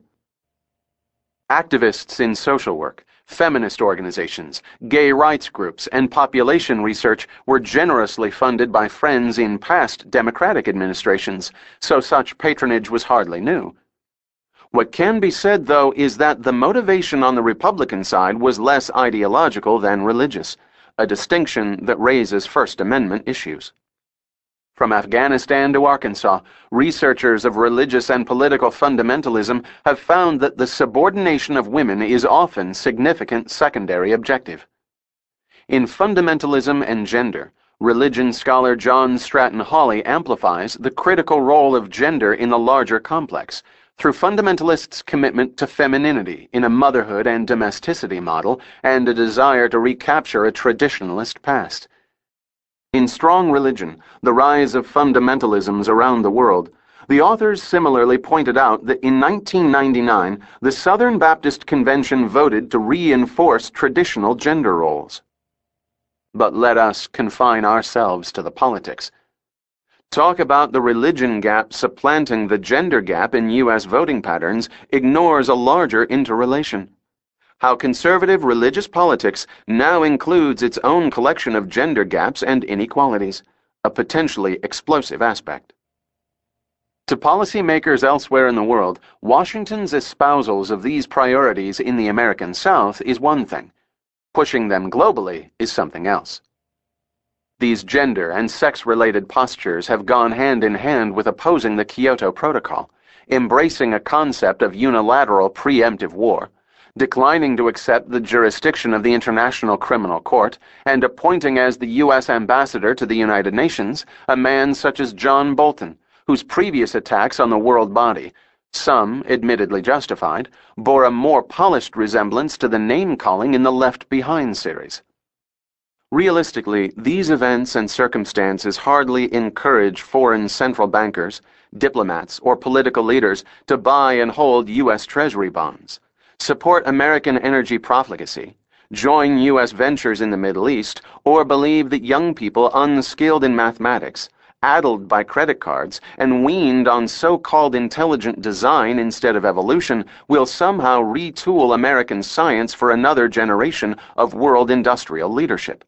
Activists in social work, feminist organizations, gay rights groups, and population research were generously funded by friends in past Democratic administrations, so such patronage was hardly new. What can be said, though, is that the motivation on the Republican side was less ideological than religious, a distinction that raises First Amendment issues. From Afghanistan to Arkansas, researchers of religious and political fundamentalism have found that the subordination of women is often significant secondary objective. In Fundamentalism and Gender, religion scholar John Stratton Hawley amplifies the critical role of gender in the larger complex through fundamentalists' commitment to femininity in a motherhood and domesticity model and a desire to recapture a traditionalist past. In Strong Religion, the rise of fundamentalisms around the world, the authors similarly pointed out that in nineteen ninety-nine, the Southern Baptist Convention voted to reinforce traditional gender roles. But let us confine ourselves to the politics. Talk about the religion gap supplanting the gender gap in U S voting patterns ignores a larger interrelation. How conservative religious politics now includes its own collection of gender gaps and inequalities, a potentially explosive aspect. To policymakers elsewhere in the world, Washington's espousals of these priorities in the American South is one thing. Pushing them globally is something else. These gender and sex-related postures have gone hand in hand with opposing the Kyoto Protocol, embracing a concept of unilateral preemptive war, declining to accept the jurisdiction of the International Criminal Court, and appointing as the U S ambassador to the United Nations a man such as John Bolton, whose previous attacks on the world body, some admittedly justified, bore a more polished resemblance to the name-calling in the Left Behind series. Realistically, these events and circumstances hardly encourage foreign central bankers, diplomats, or political leaders to buy and hold U S Treasury bonds, support American energy profligacy, join U S ventures in the Middle East, or believe that young people unskilled in mathematics, addled by credit cards, and weaned on so-called intelligent design instead of evolution will somehow retool American science for another generation of world industrial leadership.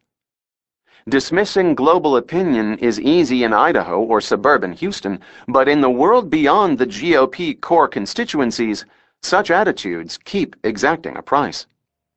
Dismissing global opinion is easy in Idaho or suburban Houston, but in the world beyond the G O P core constituencies, such attitudes keep exacting a price.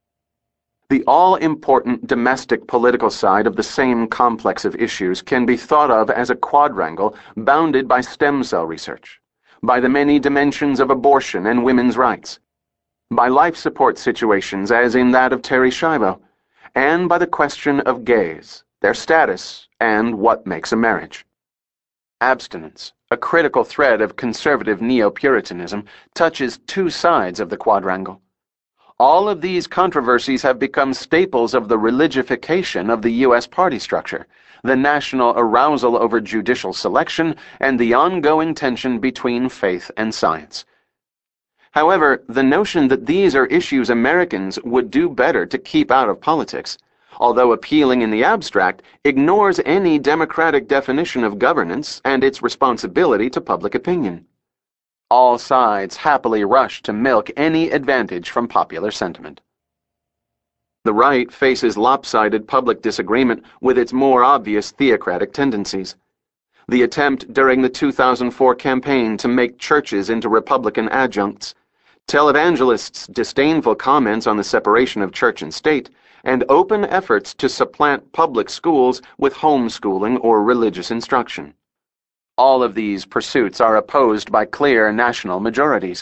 The all-important domestic political side of the same complex of issues can be thought of as a quadrangle bounded by stem cell research, by the many dimensions of abortion and women's rights, by life support situations as in that of Terri Schiavo, and by the question of gays, their status, and what makes a marriage. Abstinence, a critical thread of conservative neo-Puritanism, touches two sides of the quadrangle. All of these controversies have become staples of the religification of the U S party structure, the national arousal over judicial selection, and the ongoing tension between faith and science. However, the notion that these are issues Americans would do better to keep out of politics, although appealing in the abstract, ignores any democratic definition of governance and its responsibility to public opinion. All sides happily rush to milk any advantage from popular sentiment. The right faces lopsided public disagreement with its more obvious theocratic tendencies. The attempt during the two thousand four campaign to make churches into Republican adjuncts, televangelists' disdainful comments on the separation of church and state, and open efforts to supplant public schools with homeschooling or religious instruction. All of these pursuits are opposed by clear national majorities.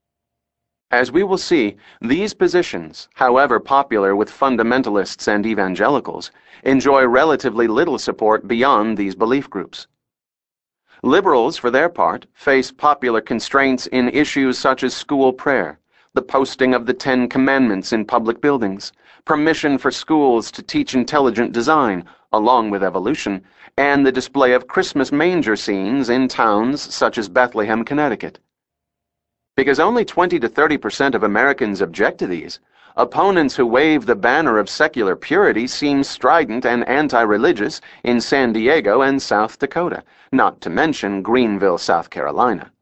As we will see, these positions, however popular with fundamentalists and evangelicals, enjoy relatively little support beyond these belief groups. Liberals, for their part, face popular constraints in issues such as school prayer, the posting of the Ten Commandments in public buildings, permission for schools to teach intelligent design, along with evolution, and the display of Christmas manger scenes in towns such as Bethlehem, Connecticut. Because only twenty to thirty percent of Americans object to these, opponents who wave the banner of secular purity seem strident and anti-religious in San Diego and South Dakota, not to mention Greenville, South Carolina.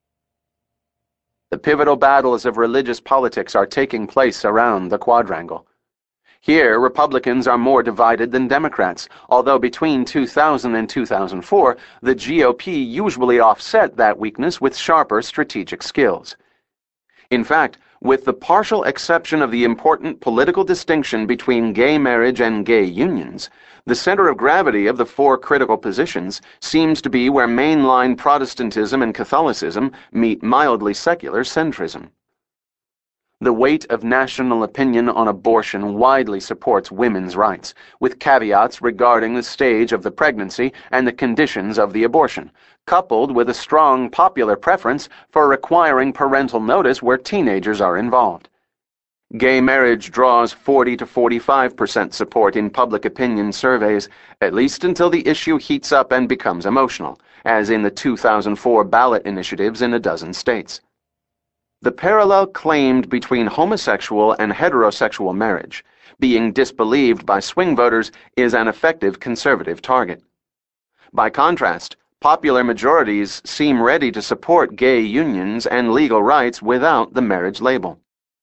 The pivotal battles of religious politics are taking place around the quadrangle. Here, Republicans are more divided than Democrats, although between two thousand and two thousand four, the G O P usually offset that weakness with sharper strategic skills. In fact, with the partial exception of the important political distinction between gay marriage and gay unions, the center of gravity of the four critical positions seems to be where mainline Protestantism and Catholicism meet mildly secular centrism. The weight of national opinion on abortion widely supports women's rights, with caveats regarding the stage of the pregnancy and the conditions of the abortion, coupled with a strong popular preference for requiring parental notice where teenagers are involved. Gay marriage draws forty to forty-five percent support in public opinion surveys, at least until the issue heats up and becomes emotional, as in the two thousand four ballot initiatives in a dozen states. The parallel claimed between homosexual and heterosexual marriage, being disbelieved by swing voters, is an effective conservative target. By contrast, popular majorities seem ready to support gay unions and legal rights without the marriage label.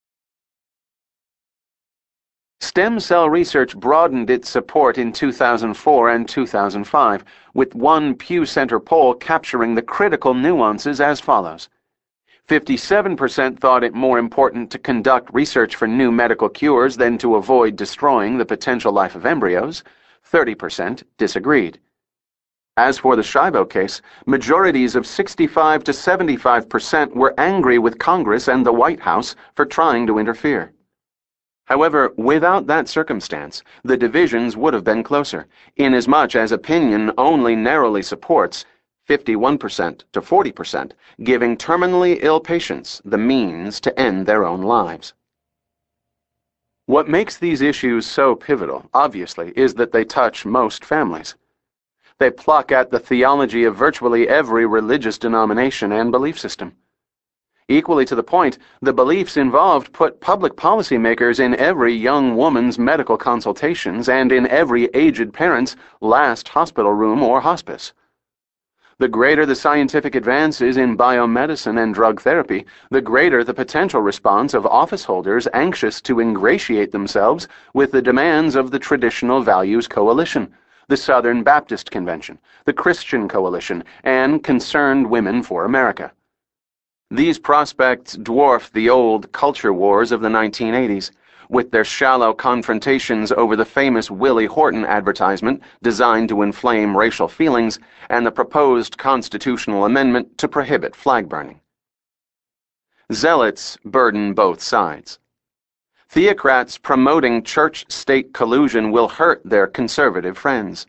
Stem cell research broadened its support in two thousand four and two thousand five, with one Pew Center poll capturing the critical nuances as follows. fifty-seven percent thought it more important to conduct research for new medical cures than to avoid destroying the potential life of embryos. thirty percent disagreed. As for the Schiavo case, majorities of sixty-five to seventy-five percent were angry with Congress and the White House for trying to interfere. However, without that circumstance, the divisions would have been closer, inasmuch as opinion only narrowly supports fifty-one percent to forty percent, giving terminally ill patients the means to end their own lives. What makes these issues so pivotal, obviously, is that they touch most families. They pluck at the theology of virtually every religious denomination and belief system. Equally to the point, the beliefs involved put public policymakers in every young woman's medical consultations and in every aged parent's last hospital room or hospice. The greater the scientific advances in biomedicine and drug therapy, the greater the potential response of office holders anxious to ingratiate themselves with the demands of the Traditional Values Coalition, the Southern Baptist Convention, the Christian Coalition, and Concerned Women for America. These prospects dwarf the old culture wars of the nineteen eighties, with their shallow confrontations over the famous Willie Horton advertisement designed to inflame racial feelings and the proposed constitutional amendment to prohibit flag burning. Zealots burden both sides, Theocrats promoting church-state collusion will hurt their conservative friends.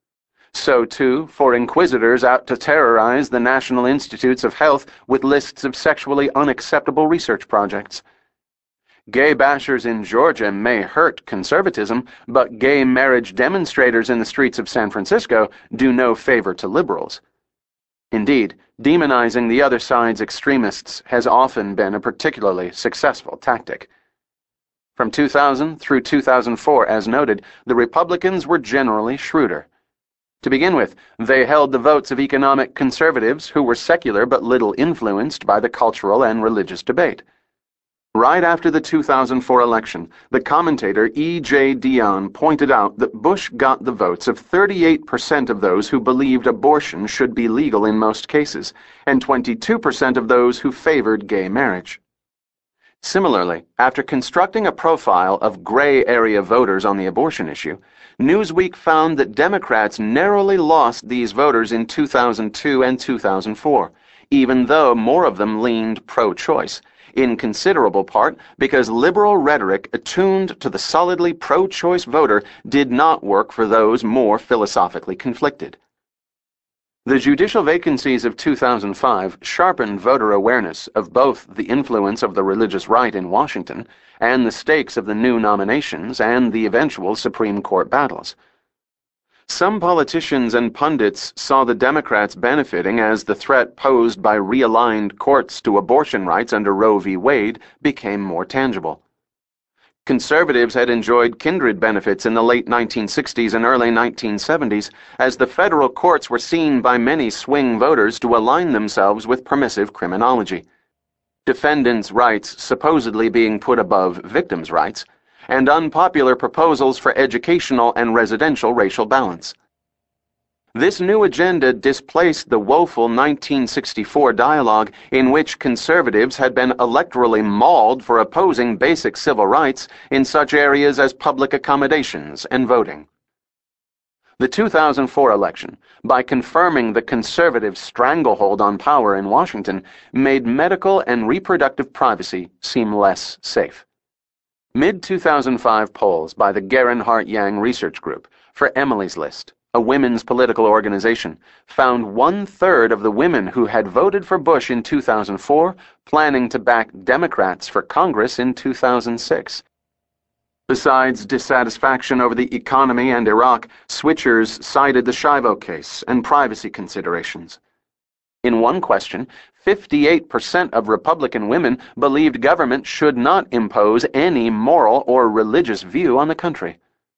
So, too, for inquisitors out to terrorize the National Institutes of Health with lists of sexually unacceptable research projects. Gay bashers in Georgia may hurt conservatism, but gay marriage demonstrators in the streets of San Francisco do no favor to liberals. Indeed, demonizing the other side's extremists has often been a particularly successful tactic. From two thousand through two thousand four, as noted, the Republicans were generally shrewder. To begin with, they held the votes of economic conservatives who were secular but little influenced by the cultural and religious debate. Right after the two thousand four election, the commentator E J Dionne pointed out that Bush got the votes of thirty-eight percent of those who believed abortion should be legal in most cases, and twenty-two percent of those who favored gay marriage. Similarly, after constructing a profile of gray area voters on the abortion issue, Newsweek found that Democrats narrowly lost these voters in two thousand two and two thousand four, even though more of them leaned pro-choice, in considerable part because liberal rhetoric attuned to the solidly pro-choice voter did not work for those more philosophically conflicted. The judicial vacancies of two thousand five sharpened voter awareness of both the influence of the religious right in Washington and the stakes of the new nominations and the eventual Supreme Court battles. Some politicians and pundits saw the Democrats benefiting as the threat posed by realigned courts to abortion rights under Roe v. Wade became more tangible. Conservatives had enjoyed kindred benefits in the late nineteen sixties and early nineteen seventies, as the federal courts were seen by many swing voters to align themselves with permissive criminology, defendants' rights supposedly being put above victims' rights, and unpopular proposals for educational and residential racial balance. This new agenda displaced the woeful nineteen sixty-four dialogue in which conservatives had been electorally mauled for opposing basic civil rights in such areas as public accommodations and voting. The two thousand four election, by confirming the conservative stranglehold on power in Washington, made medical and reproductive privacy seem less safe. mid two thousand five polls by the Garen Hart-Yang Research Group for Emily's List, a women's political organization, found one-third of the women who had voted for Bush in two thousand four planning to back Democrats for Congress in two thousand six. Besides dissatisfaction over the economy and Iraq, switchers cited the Schiavo case and privacy considerations. In one question, fifty-eight percent of Republican women believed government should not impose any moral or religious view on the country.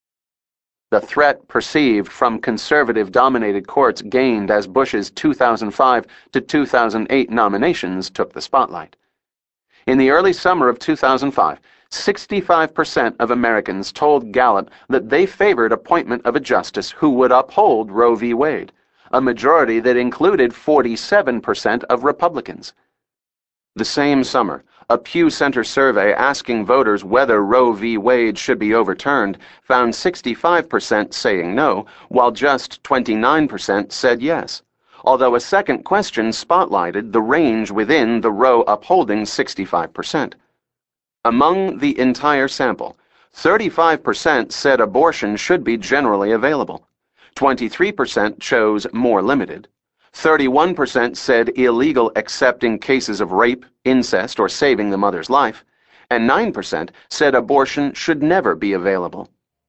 The threat perceived from conservative-dominated courts gained as Bush's two thousand five to two thousand eight nominations took the spotlight. In the early summer of two thousand five, sixty-five percent of Americans told Gallup that they favored appointment of a justice who would uphold Roe v. Wade, a majority that included forty-seven percent of Republicans. The same summer, a Pew Center survey asking voters whether Roe v. Wade should be overturned found sixty-five percent saying no, while just twenty-nine percent said yes, although a second question spotlighted the range within the Roe upholding sixty-five percent. Among the entire sample, thirty-five percent said abortion should be generally available, twenty-three percent chose more limited, thirty-one percent said illegal except in cases of rape, incest, or saving the mother's life, and nine percent said abortion should never be available.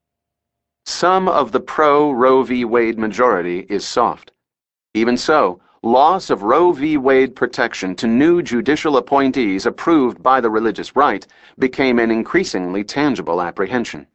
Some of the pro-Roe v. Wade majority is soft. Even so, loss of Roe v. Wade protection to new judicial appointees approved by the religious right became an increasingly tangible apprehension.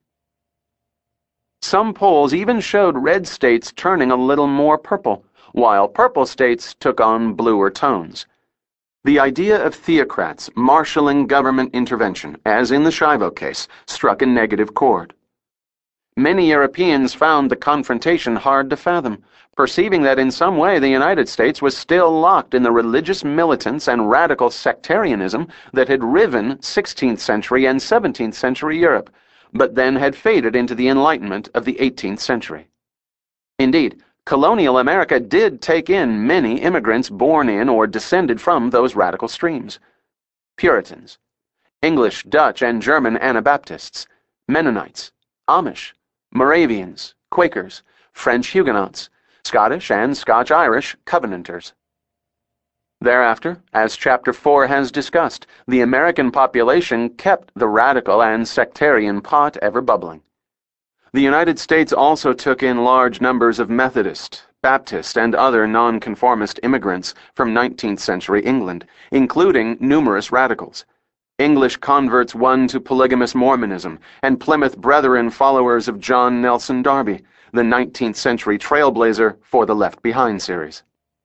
Some polls even showed red states turning a little more purple, while purple states took on bluer tones. The idea of theocrats marshalling government intervention, as in the Schiavo case, struck a negative chord. Many Europeans found the confrontation hard to fathom, perceiving that in some way the United States was still locked in the religious militance and radical sectarianism that had riven sixteenth century and seventeenth century Europe, but then had faded into the Enlightenment of the eighteenth century. Indeed, colonial America did take in many immigrants born in or descended from those radical streams. Puritans, English, Dutch, and German Anabaptists, Mennonites, Amish, Moravians, Quakers, French Huguenots, Scottish and Scotch-Irish Covenanters. Thereafter, as Chapter four has discussed, the American population kept the radical and sectarian pot ever bubbling. The United States also took in large numbers of Methodist, Baptist, and other nonconformist immigrants from nineteenth century England, including numerous radicals. English converts won to polygamous Mormonism, and Plymouth Brethren followers of John Nelson Darby, the nineteenth century trailblazer for the Left Behind series.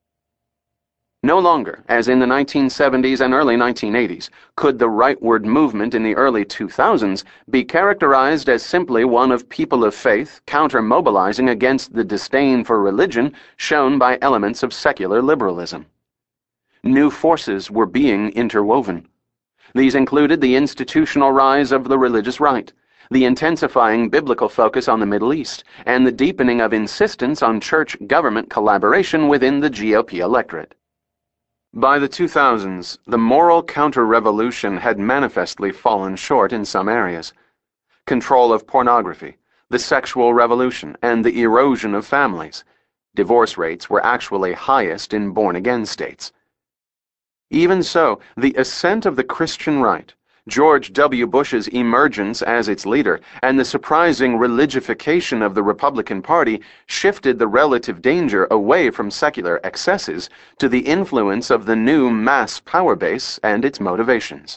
No longer, as in the nineteen seventies and early nineteen eighties, could the rightward movement in the early two thousands be characterized as simply one of people of faith counter-mobilizing against the disdain for religion shown by elements of secular liberalism. New forces were being interwoven. These included the institutional rise of the religious right, the intensifying biblical focus on the Middle East, and the deepening of insistence on church-government collaboration within the G O P electorate. By the two thousands, the moral counter-revolution had manifestly fallen short in some areas. Control of pornography, the sexual revolution, and the erosion of families. Divorce rates were actually highest in born-again states. Even so, the ascent of the Christian right, George W. Bush's emergence as its leader, and the surprising religification of the Republican Party shifted the relative danger away from secular excesses to the influence of the new mass power base and its motivations.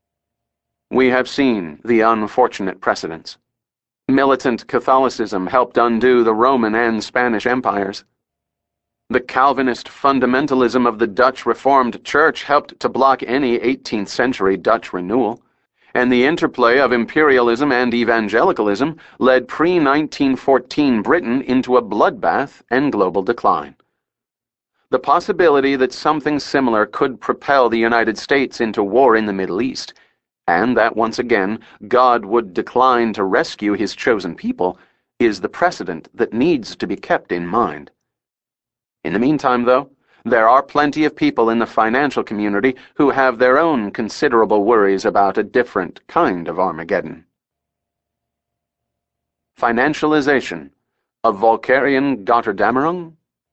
We have seen the unfortunate precedents. Militant Catholicism helped undo the Roman and Spanish empires. The Calvinist fundamentalism of the Dutch Reformed Church helped to block any eighteenth century Dutch renewal, and the interplay of imperialism and evangelicalism led pre nineteen fourteen Britain into a bloodbath and global decline. The possibility that something similar could propel the United States into war in the Middle East, and that once again God would decline to rescue his chosen people, is the precedent that needs to be kept in mind. In the meantime, though, there are plenty of people in the financial community who have their own considerable worries about a different kind of Armageddon. Financialization of Volkerian Götterdämmerung?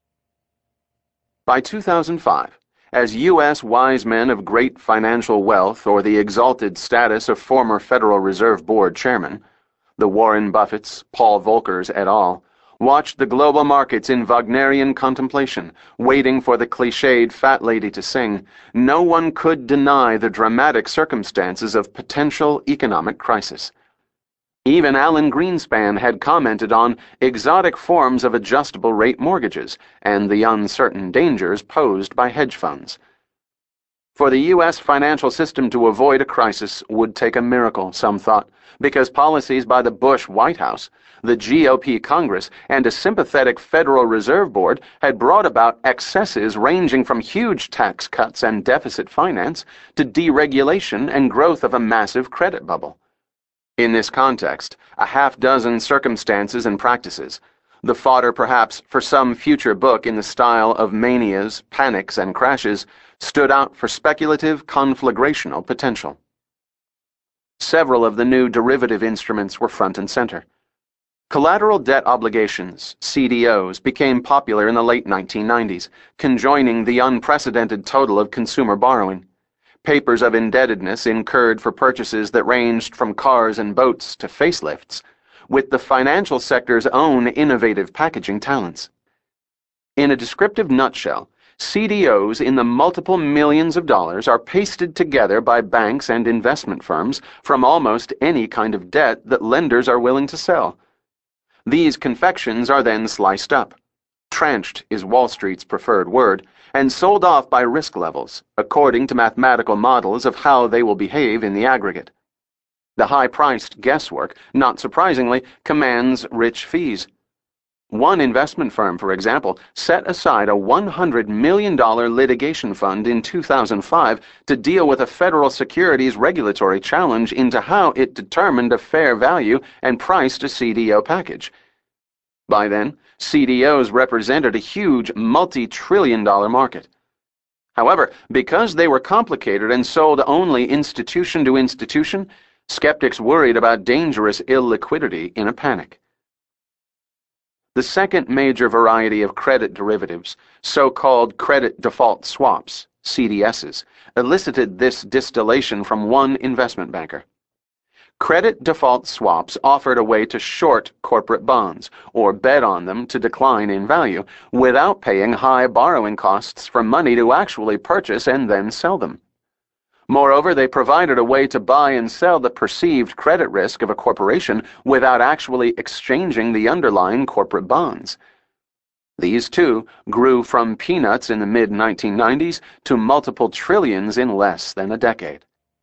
By two thousand five, as U S wise men of great financial wealth or the exalted status of former Federal Reserve Board chairmen, the Warren Buffetts, Paul Volckers et al., watched the global markets in Wagnerian contemplation, waiting for the cliched fat lady to sing, no one could deny the dramatic circumstances of potential economic crisis. Even Alan Greenspan had commented on exotic forms of adjustable rate mortgages and the uncertain dangers posed by hedge funds. For the U S financial system to avoid a crisis would take a miracle, some thought, because policies by the Bush White House, the G O P Congress, and a sympathetic Federal Reserve Board had brought about excesses ranging from huge tax cuts and deficit finance to deregulation and growth of a massive credit bubble. In this context, a half dozen circumstances and practices, the fodder perhaps for some future book in the style of manias, panics, and crashes, stood out for speculative conflagrational potential. Several of the new derivative instruments were front and center. Collateral debt obligations, C D Os, became popular in the late nineteen nineties, conjoining the unprecedented total of consumer borrowing. Papers of indebtedness incurred for purchases that ranged from cars and boats to facelifts, with the financial sector's own innovative packaging talents. In a descriptive nutshell, C D Os in the multiple millions of dollars are pasted together by banks and investment firms from almost any kind of debt that lenders are willing to sell. These confections are then sliced up. Tranched is Wall Street's preferred word, and sold off by risk levels, according to mathematical models of how they will behave in the aggregate. The high-priced guesswork, not surprisingly, commands rich fees. One investment firm, for example, set aside a one hundred million dollars litigation fund in two thousand five to deal with a federal securities regulatory challenge into how it determined a fair value and priced a C D O package. By then, C D Os represented a huge multi-trillion dollar market. However, because they were complicated and sold only institution to institution, skeptics worried about dangerous illiquidity in a panic. The second major variety of credit derivatives, so-called credit default swaps, C D Ss, elicited this distillation from one investment banker. Credit default swaps offered a way to short corporate bonds, or bet on them to decline in value, without paying high borrowing costs for money to actually purchase and then sell them. Moreover, they provided a way to buy and sell the perceived credit risk of a corporation without actually exchanging the underlying corporate bonds. These, too, grew from peanuts in the mid nineteen nineties to multiple trillions in less than a decade.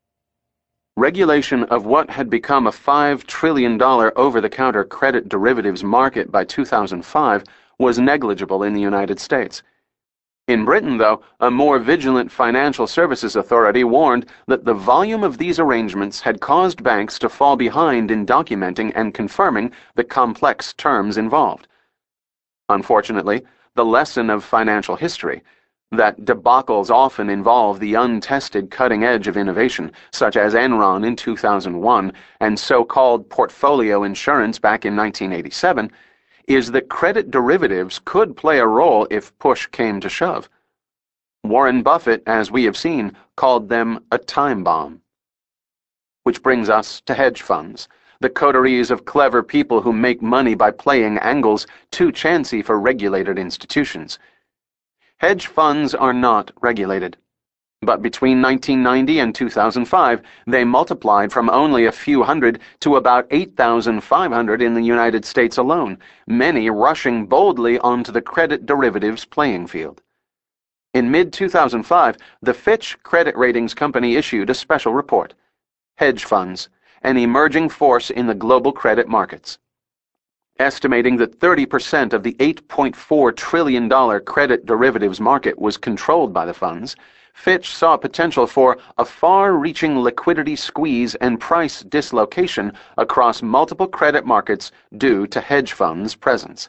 Regulation of what had become a five trillion dollars over-the-counter credit derivatives market by two thousand five was negligible in the United States. In Britain, though, a more vigilant financial services authority warned that the volume of these arrangements had caused banks to fall behind in documenting and confirming the complex terms involved. Unfortunately, the lesson of financial history, that debacles often involve the untested cutting edge of innovation, such as Enron in two thousand one and so-called portfolio insurance back in nineteen eighty-seven, is that credit derivatives could play a role if push came to shove. Warren Buffett, as we have seen, called them a time bomb. Which brings us to hedge funds, the coteries of clever people who make money by playing angles too chancy for regulated institutions. Hedge funds are not regulated, but between nineteen ninety and two thousand five, they multiplied from only a few hundred to about eight thousand five hundred in the United States alone, many rushing boldly onto the credit derivatives playing field. In mid two thousand five, the Fitch Credit Ratings Company issued a special report, Hedge Funds, an emerging force in the global credit markets. Estimating that thirty percent of the eight point four trillion dollars credit derivatives market was controlled by the funds, Fitch saw potential for a far-reaching liquidity squeeze and price dislocation across multiple credit markets due to hedge funds' presence.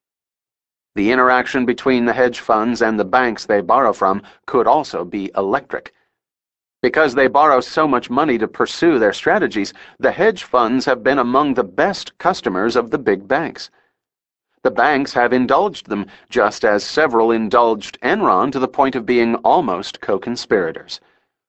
The interaction between the hedge funds and the banks they borrow from could also be electric. Because they borrow so much money to pursue their strategies, the hedge funds have been among the best customers of the big banks. The banks have indulged them, just as several indulged Enron to the point of being almost co-conspirators.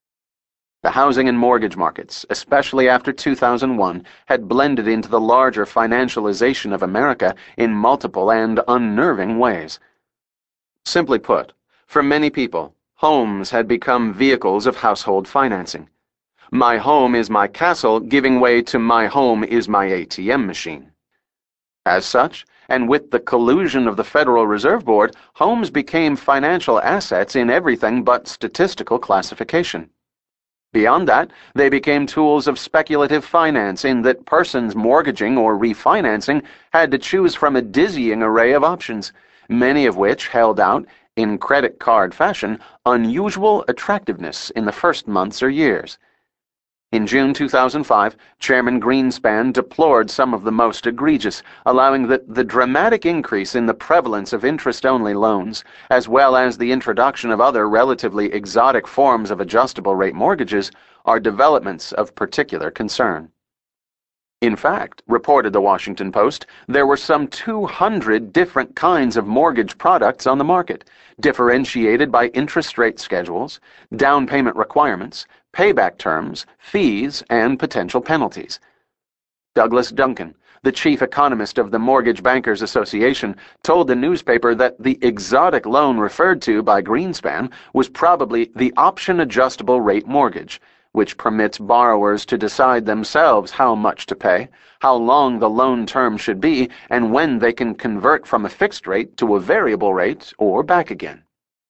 The housing and mortgage markets, especially after two thousand one, had blended into the larger financialization of America in multiple and unnerving ways. Simply put, for many people, homes had become vehicles of household financing. My home is my castle, giving way to my home is my A T M machine. As such, and with the collusion of the Federal Reserve Board, homes became financial assets in everything but statistical classification. Beyond that, they became tools of speculative finance in that persons mortgaging or refinancing had to choose from a dizzying array of options, many of which held out, in credit card fashion, unusual attractiveness in the first months or years. In June two thousand five, Chairman Greenspan deplored some of the most egregious, allowing that the dramatic increase in the prevalence of interest-only loans, as well as the introduction of other relatively exotic forms of adjustable-rate mortgages, are developments of particular concern. In fact, reported the Washington Post, there were some two hundred different kinds of mortgage products on the market, differentiated by interest rate schedules, down payment requirements, payback terms, fees, and potential penalties. Douglas Duncan, the chief economist of the Mortgage Bankers Association, told the newspaper that the exotic loan referred to by Greenspan was probably the option-adjustable rate mortgage, which permits borrowers to decide themselves how much to pay, how long the loan term should be, and when they can convert from a fixed rate to a variable rate or back again.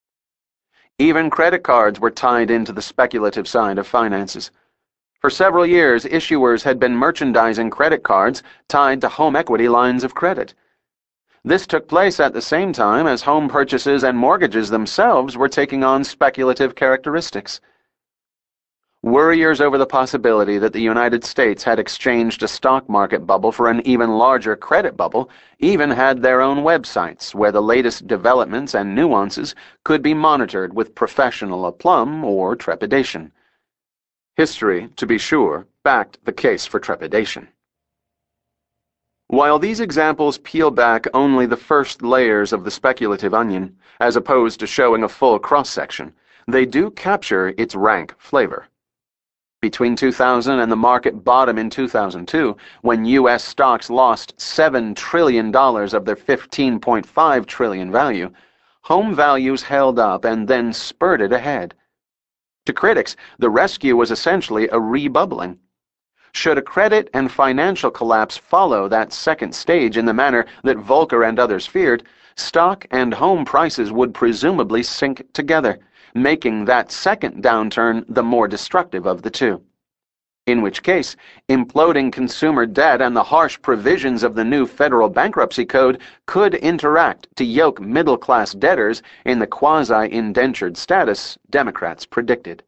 Even credit cards were tied into the speculative side of finances. For several years, issuers had been merchandising credit cards tied to home equity lines of credit. This took place at the same time as home purchases and mortgages themselves were taking on speculative characteristics. Worriers over the possibility that the United States had exchanged a stock market bubble for an even larger credit bubble even had their own websites where the latest developments and nuances could be monitored with professional aplomb or trepidation. History, to be sure, backed the case for trepidation. While these examples peel back only the first layers of the speculative onion, as opposed to showing a full cross-section, they do capture its rank flavor. Between two thousand and the market bottom in two thousand two, when U S stocks lost seven trillion dollars of their fifteen point five trillion dollars value, home values held up and then spurted ahead. To critics, the rescue was essentially a rebubbling. Should a credit and financial collapse follow that second stage in the manner that Volcker and others feared, stock and home prices would presumably sink together, making that second downturn the more destructive of the two. In which case, imploding consumer debt and the harsh provisions of the new federal bankruptcy code could interact to yoke middle-class debtors in the quasi-indentured status Democrats predicted.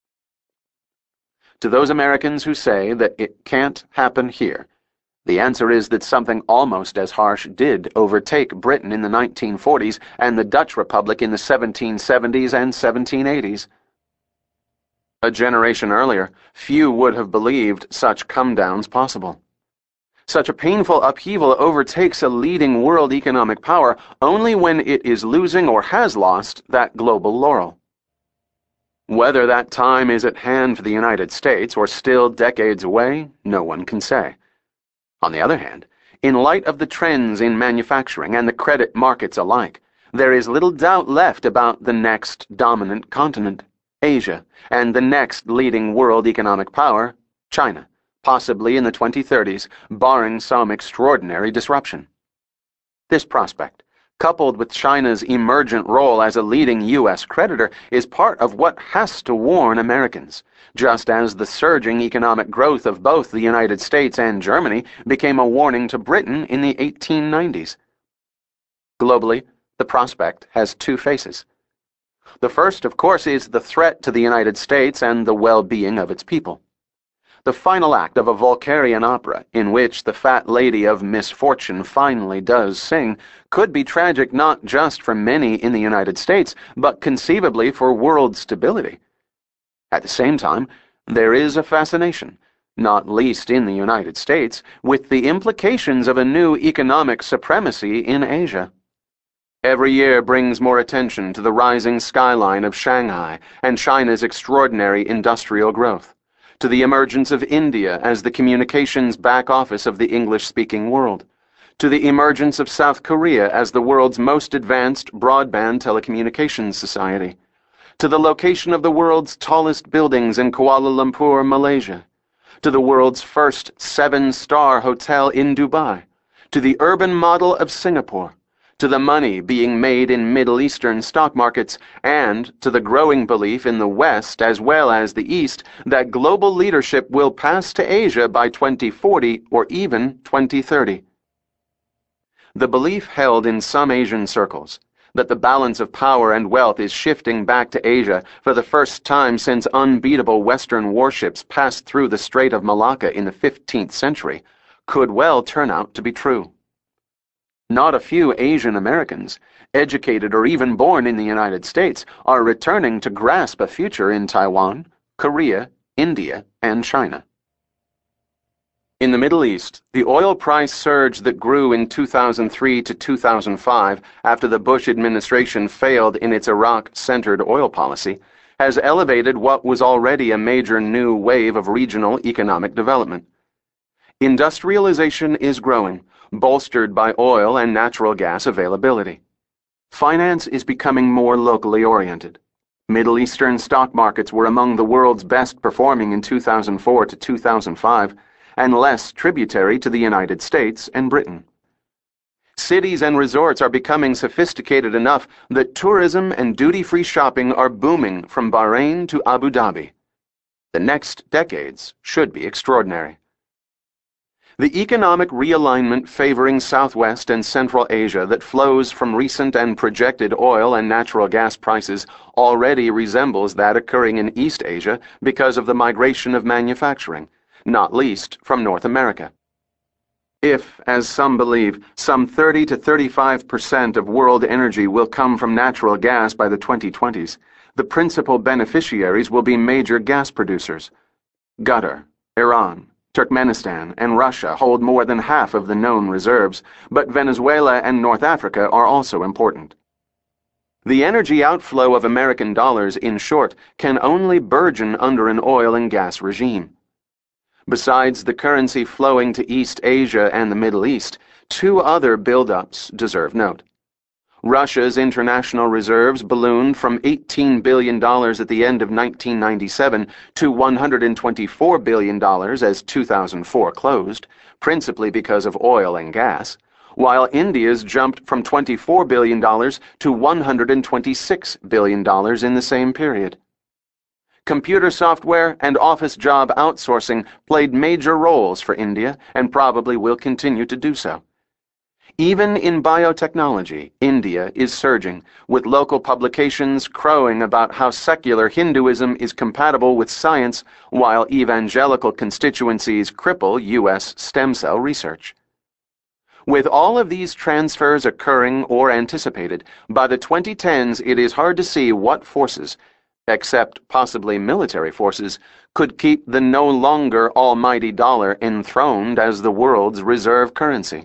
To those Americans who say that it can't happen here, the answer is that something almost as harsh did overtake Britain in the nineteen forties and the Dutch Republic in the seventeen seventies and seventeen eighties. A generation earlier, few would have believed such come-downs possible. Such a painful upheaval overtakes a leading world economic power only when it is losing or has lost that global laurel. Whether that time is at hand for the United States or still decades away, no one can say. On the other hand, in light of the trends in manufacturing and the credit markets alike, there is little doubt left about the next dominant continent, Asia, and the next leading world economic power, China, possibly in the twenty thirties, barring some extraordinary disruption. This prospect, coupled with China's emergent role as a leading U S creditor, is part of what has to warn Americans, just as the surging economic growth of both the United States and Germany became a warning to Britain in the eighteen nineties. Globally, the prospect has two faces. The first, of course, is the threat to the United States and the well-being of its people. The final act of a Volckerian opera, in which the fat lady of misfortune finally does sing, could be tragic not just for many in the United States, but conceivably for world stability. At the same time, there is a fascination, not least in the United States, with the implications of a new economic supremacy in Asia. Every year brings more attention to the rising skyline of Shanghai and China's extraordinary industrial growth, to the emergence of India as the communications back office of the English-speaking world, to the emergence of South Korea as the world's most advanced broadband telecommunications society, to the location of the world's tallest buildings in Kuala Lumpur, Malaysia, to the world's first seven-star hotel in Dubai, to the urban model of Singapore, to the money being made in Middle Eastern stock markets, and to the growing belief in the West as well as the East that global leadership will pass to Asia by twenty forty or even twenty thirty. The belief held in some Asian circles that the balance of power and wealth is shifting back to Asia for the first time since unbeatable Western warships passed through the Strait of Malacca in the fifteenth century could well turn out to be true. Not a few Asian Americans, educated or even born in the United States, are returning to grasp a future in Taiwan, Korea, India, and China. In the Middle East, the oil price surge that grew in two thousand three to two thousand five after the Bush administration failed in its Iraq-centered oil policy has elevated what was already a major new wave of regional economic development. Industrialization is growing, bolstered by oil and natural gas availability. Finance is becoming more locally oriented. Middle Eastern stock markets were among the world's best performing in two thousand four to two thousand five, and less tributary to the United States and Britain. Cities and resorts are becoming sophisticated enough that tourism and duty-free shopping are booming from Bahrain to Abu Dhabi. The next decades should be extraordinary. The economic realignment favoring Southwest and Central Asia that flows from recent and projected oil and natural gas prices already resembles that occurring in East Asia because of the migration of manufacturing, not least from North America. If, as some believe, some thirty to thirty-five percent of world energy will come from natural gas by the twenty twenties, the principal beneficiaries will be major gas producers. Qatar, Iran, Turkmenistan, and Russia hold more than half of the known reserves, but Venezuela and North Africa are also important. The energy outflow of American dollars, in short, can only burgeon under an oil and gas regime. Besides the currency flowing to East Asia and the Middle East, two other buildups deserve note. Russia's international reserves ballooned from eighteen billion dollars at the end of nineteen ninety-seven to one hundred twenty-four billion dollars as two thousand four closed, principally because of oil and gas, while India's jumped from twenty-four billion dollars to one hundred twenty-six billion dollars in the same period. Computer software and office job outsourcing played major roles for India and probably will continue to do so. Even in biotechnology, India is surging, with local publications crowing about how secular Hinduism is compatible with science while evangelical constituencies cripple U S stem cell research. With all of these transfers occurring or anticipated, by the twenty tens it is hard to see what forces, except possibly military forces, could keep the no longer almighty dollar enthroned as the world's reserve currency.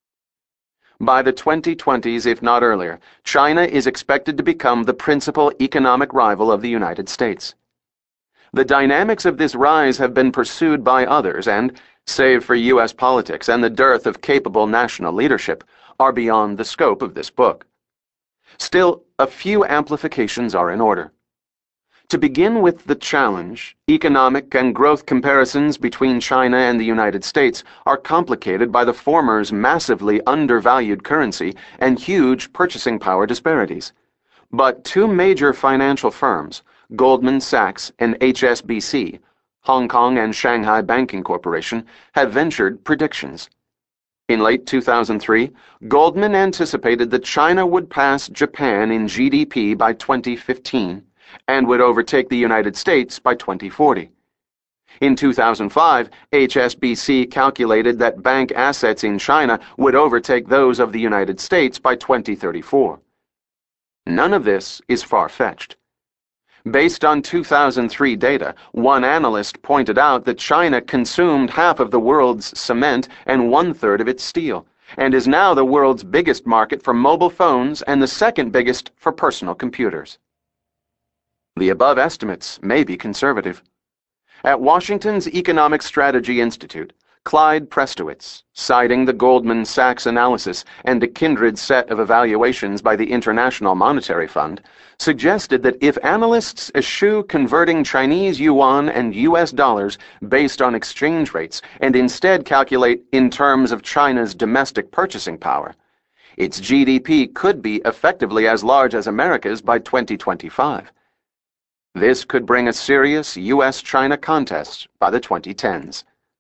By the twenty twenties, if not earlier, China is expected to become the principal economic rival of the United States. The dynamics of this rise have been pursued by others and, save for U S politics and the dearth of capable national leadership, are beyond the scope of this book. Still, a few amplifications are in order. To begin with the challenge, economic and growth comparisons between China and the United States are complicated by the former's massively undervalued currency and huge purchasing power disparities. But two major financial firms, Goldman Sachs and H S B C, Hong Kong and Shanghai Banking Corporation, have ventured predictions. In late two thousand three, Goldman anticipated that China would pass Japan in G D P by twenty fifteen, and would overtake the United States by twenty forty. In two thousand five, H S B C calculated that bank assets in China would overtake those of the United States by twenty thirty-four. None of this is far-fetched. Based on two thousand three data, one analyst pointed out that China consumed half of the world's cement and one-third of its steel, and is now the world's biggest market for mobile phones and the second biggest for personal computers. The above estimates may be conservative. At Washington's Economic Strategy Institute, Clyde Prestowitz, citing the Goldman Sachs analysis and a kindred set of evaluations by the International Monetary Fund, suggested that if analysts eschew converting Chinese yuan and U S dollars based on exchange rates and instead calculate in terms of China's domestic purchasing power, its G D P could be effectively as large as America's by twenty twenty-five. This could bring a serious U S China contest by the twenty tens.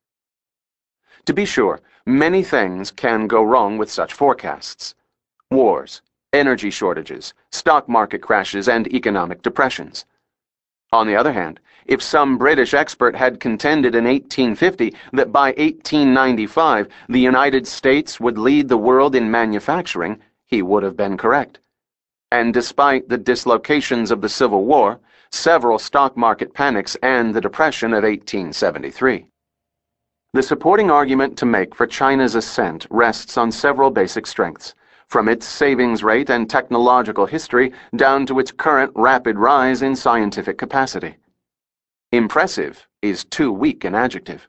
To be sure, many things can go wrong with such forecasts. Wars, energy shortages, stock market crashes, and economic depressions. On the other hand, if some British expert had contended in eighteen fifty that by eighteen ninety-five the United States would lead the world in manufacturing, he would have been correct. And despite the dislocations of the Civil War, several stock market panics, and the Depression of eighteen seventy-three. The supporting argument to make for China's ascent rests on several basic strengths, from its savings rate and technological history down to its current rapid rise in scientific capacity. Impressive is too weak an adjective.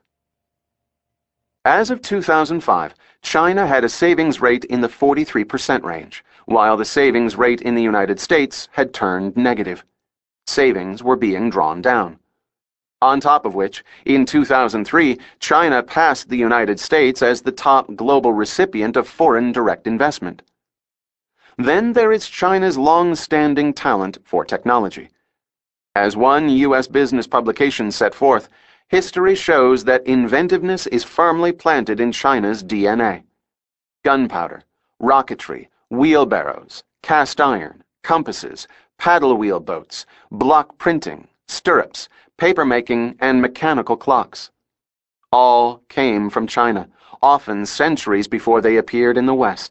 As of two thousand five, China had a savings rate in the forty-three percent range, while the savings rate in the United States had turned negative. Savings were being drawn down. On top of which, in two thousand three, China passed the United States as the top global recipient of foreign direct investment. Then there is China's long-standing talent for technology. As one U S business publication set forth, history shows that inventiveness is firmly planted in China's D N A. Gunpowder, rocketry, wheelbarrows, cast iron, compasses, paddle wheel boats, block printing, stirrups, papermaking, and mechanical clocks. All came from China, often centuries before they appeared in the West.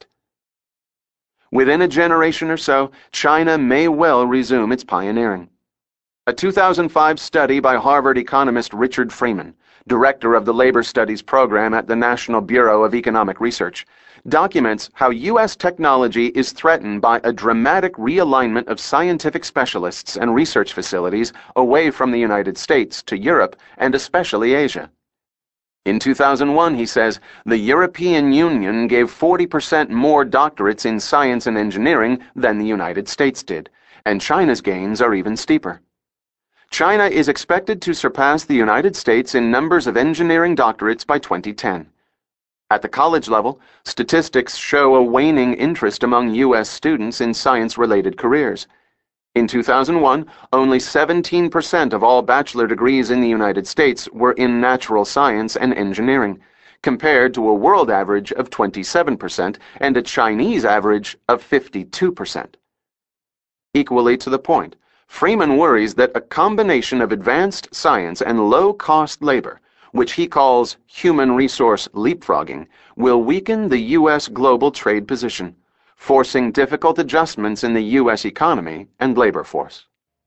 Within a generation or so, China may well resume its pioneering. A two thousand five study by Harvard economist Richard Freeman, director of the Labor Studies program at the National Bureau of Economic Research, documents how U S technology is threatened by a dramatic realignment of scientific specialists and research facilities away from the United States to Europe and especially Asia. In two thousand one, he says, the European Union gave forty percent more doctorates in science and engineering than the United States did, and China's gains are even steeper. China is expected to surpass the United States in numbers of engineering doctorates by twenty ten. At the college level, statistics show a waning interest among U S students in science-related careers. In two thousand one, only seventeen percent of all bachelor degrees in the United States were in natural science and engineering, compared to a world average of twenty-seven percent and a Chinese average of fifty-two percent. Equally to the point, Freeman worries that a combination of advanced science and low-cost labor, which he calls human resource leapfrogging, will weaken the U S global trade position, forcing difficult adjustments in the U S economy and labor force.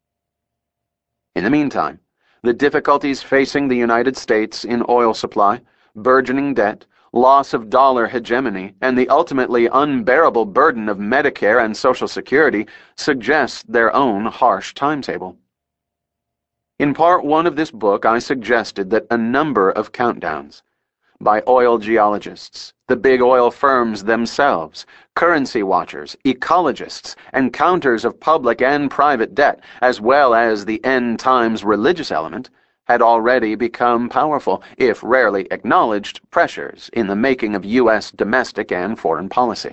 In the meantime, the difficulties facing the United States in oil supply, burgeoning debt, loss of dollar hegemony, and the ultimately unbearable burden of Medicare and Social Security suggest their own harsh timetable. In part one of this book, I suggested that a number of countdowns by oil geologists, the big oil firms themselves, currency watchers, ecologists, and counters of public and private debt, as well as the end times religious element, had already become powerful, if rarely acknowledged, pressures in the making of U S domestic and foreign policy.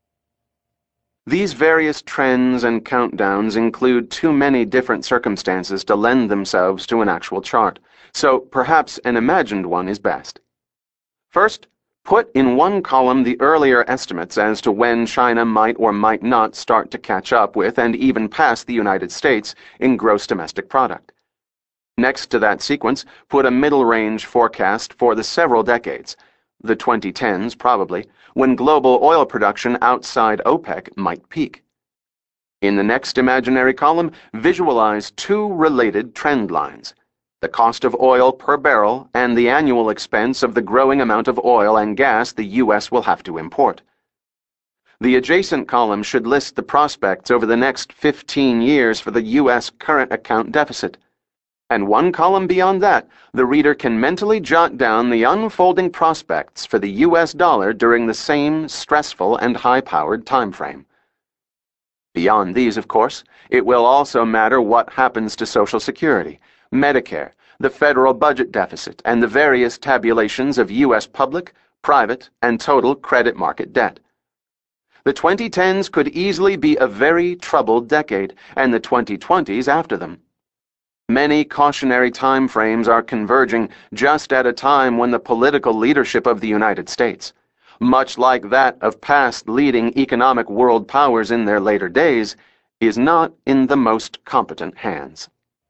These various trends and countdowns include too many different circumstances to lend themselves to an actual chart, so perhaps an imagined one is best. First, put in one column the earlier estimates as to when China might or might not start to catch up with and even pass the United States in gross domestic product. Next to that sequence, put a middle-range forecast for the several decades, the twenty tens probably, when global oil production outside OPEC might peak. In the next imaginary column, visualize two related trend lines: the cost of oil per barrel and the annual expense of the growing amount of oil and gas the U S will have to import. The adjacent column should list the prospects over the next fifteen years for the U S current account deficit. And one column beyond that, the reader can mentally jot down the unfolding prospects for the U S dollar during the same stressful and high-powered time frame. Beyond these, of course, it will also matter what happens to Social Security, Medicare, the federal budget deficit, and the various tabulations of U S public, private, and total credit market debt. The twenty tens could easily be a very troubled decade, and the twenty twenties after them. Many cautionary time frames are converging just at a time when the political leadership of the United States, much like that of past leading economic world powers in their later days, is not in the most competent hands.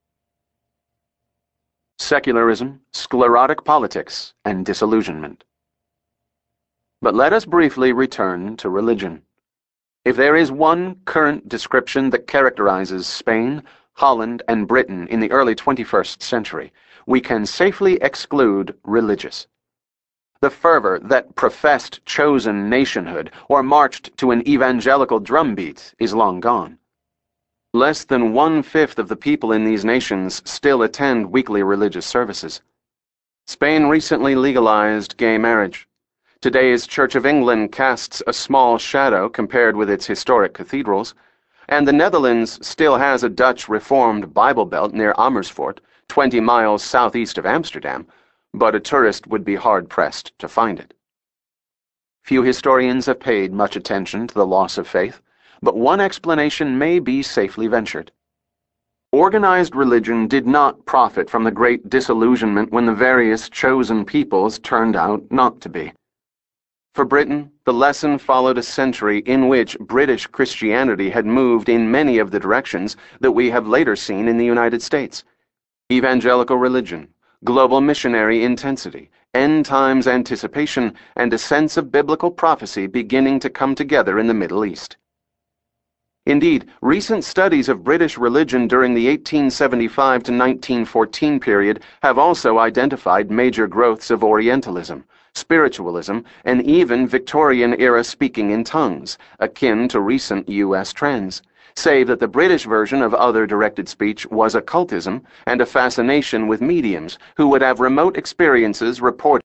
Secularism, sclerotic politics, and disillusionment. But let us briefly return to religion. If there is one current description that characterizes Spain, Holland, and Britain in the early twenty-first century, we can safely exclude religious. The fervor that professed chosen nationhood or marched to an evangelical drumbeat is long gone. Less than one-fifth of the people in these nations still attend weekly religious services. Spain recently legalized gay marriage. Today's Church of England casts a small shadow compared with its historic cathedrals, and the Netherlands still has a Dutch Reformed Bible Belt near Amersfoort, twenty miles southeast of Amsterdam, but a tourist would be hard-pressed to find it. Few historians have paid much attention to the loss of faith, but one explanation may be safely ventured. Organized religion did not profit from the great disillusionment when the various chosen peoples turned out not to be. For Britain, the lesson followed a century in which British Christianity had moved in many of the directions that we have later seen in the United States. Evangelical religion, global missionary intensity, end times anticipation, and a sense of biblical prophecy beginning to come together in the Middle East. Indeed, recent studies of British religion during the eighteen seventy-five to nineteen fourteen period have also identified major growths of Orientalism, spiritualism, and even Victorian-era speaking in tongues, akin to recent U S trends, save that the British version of other directed speech was occultism and a fascination with mediums who would have remote experiences reported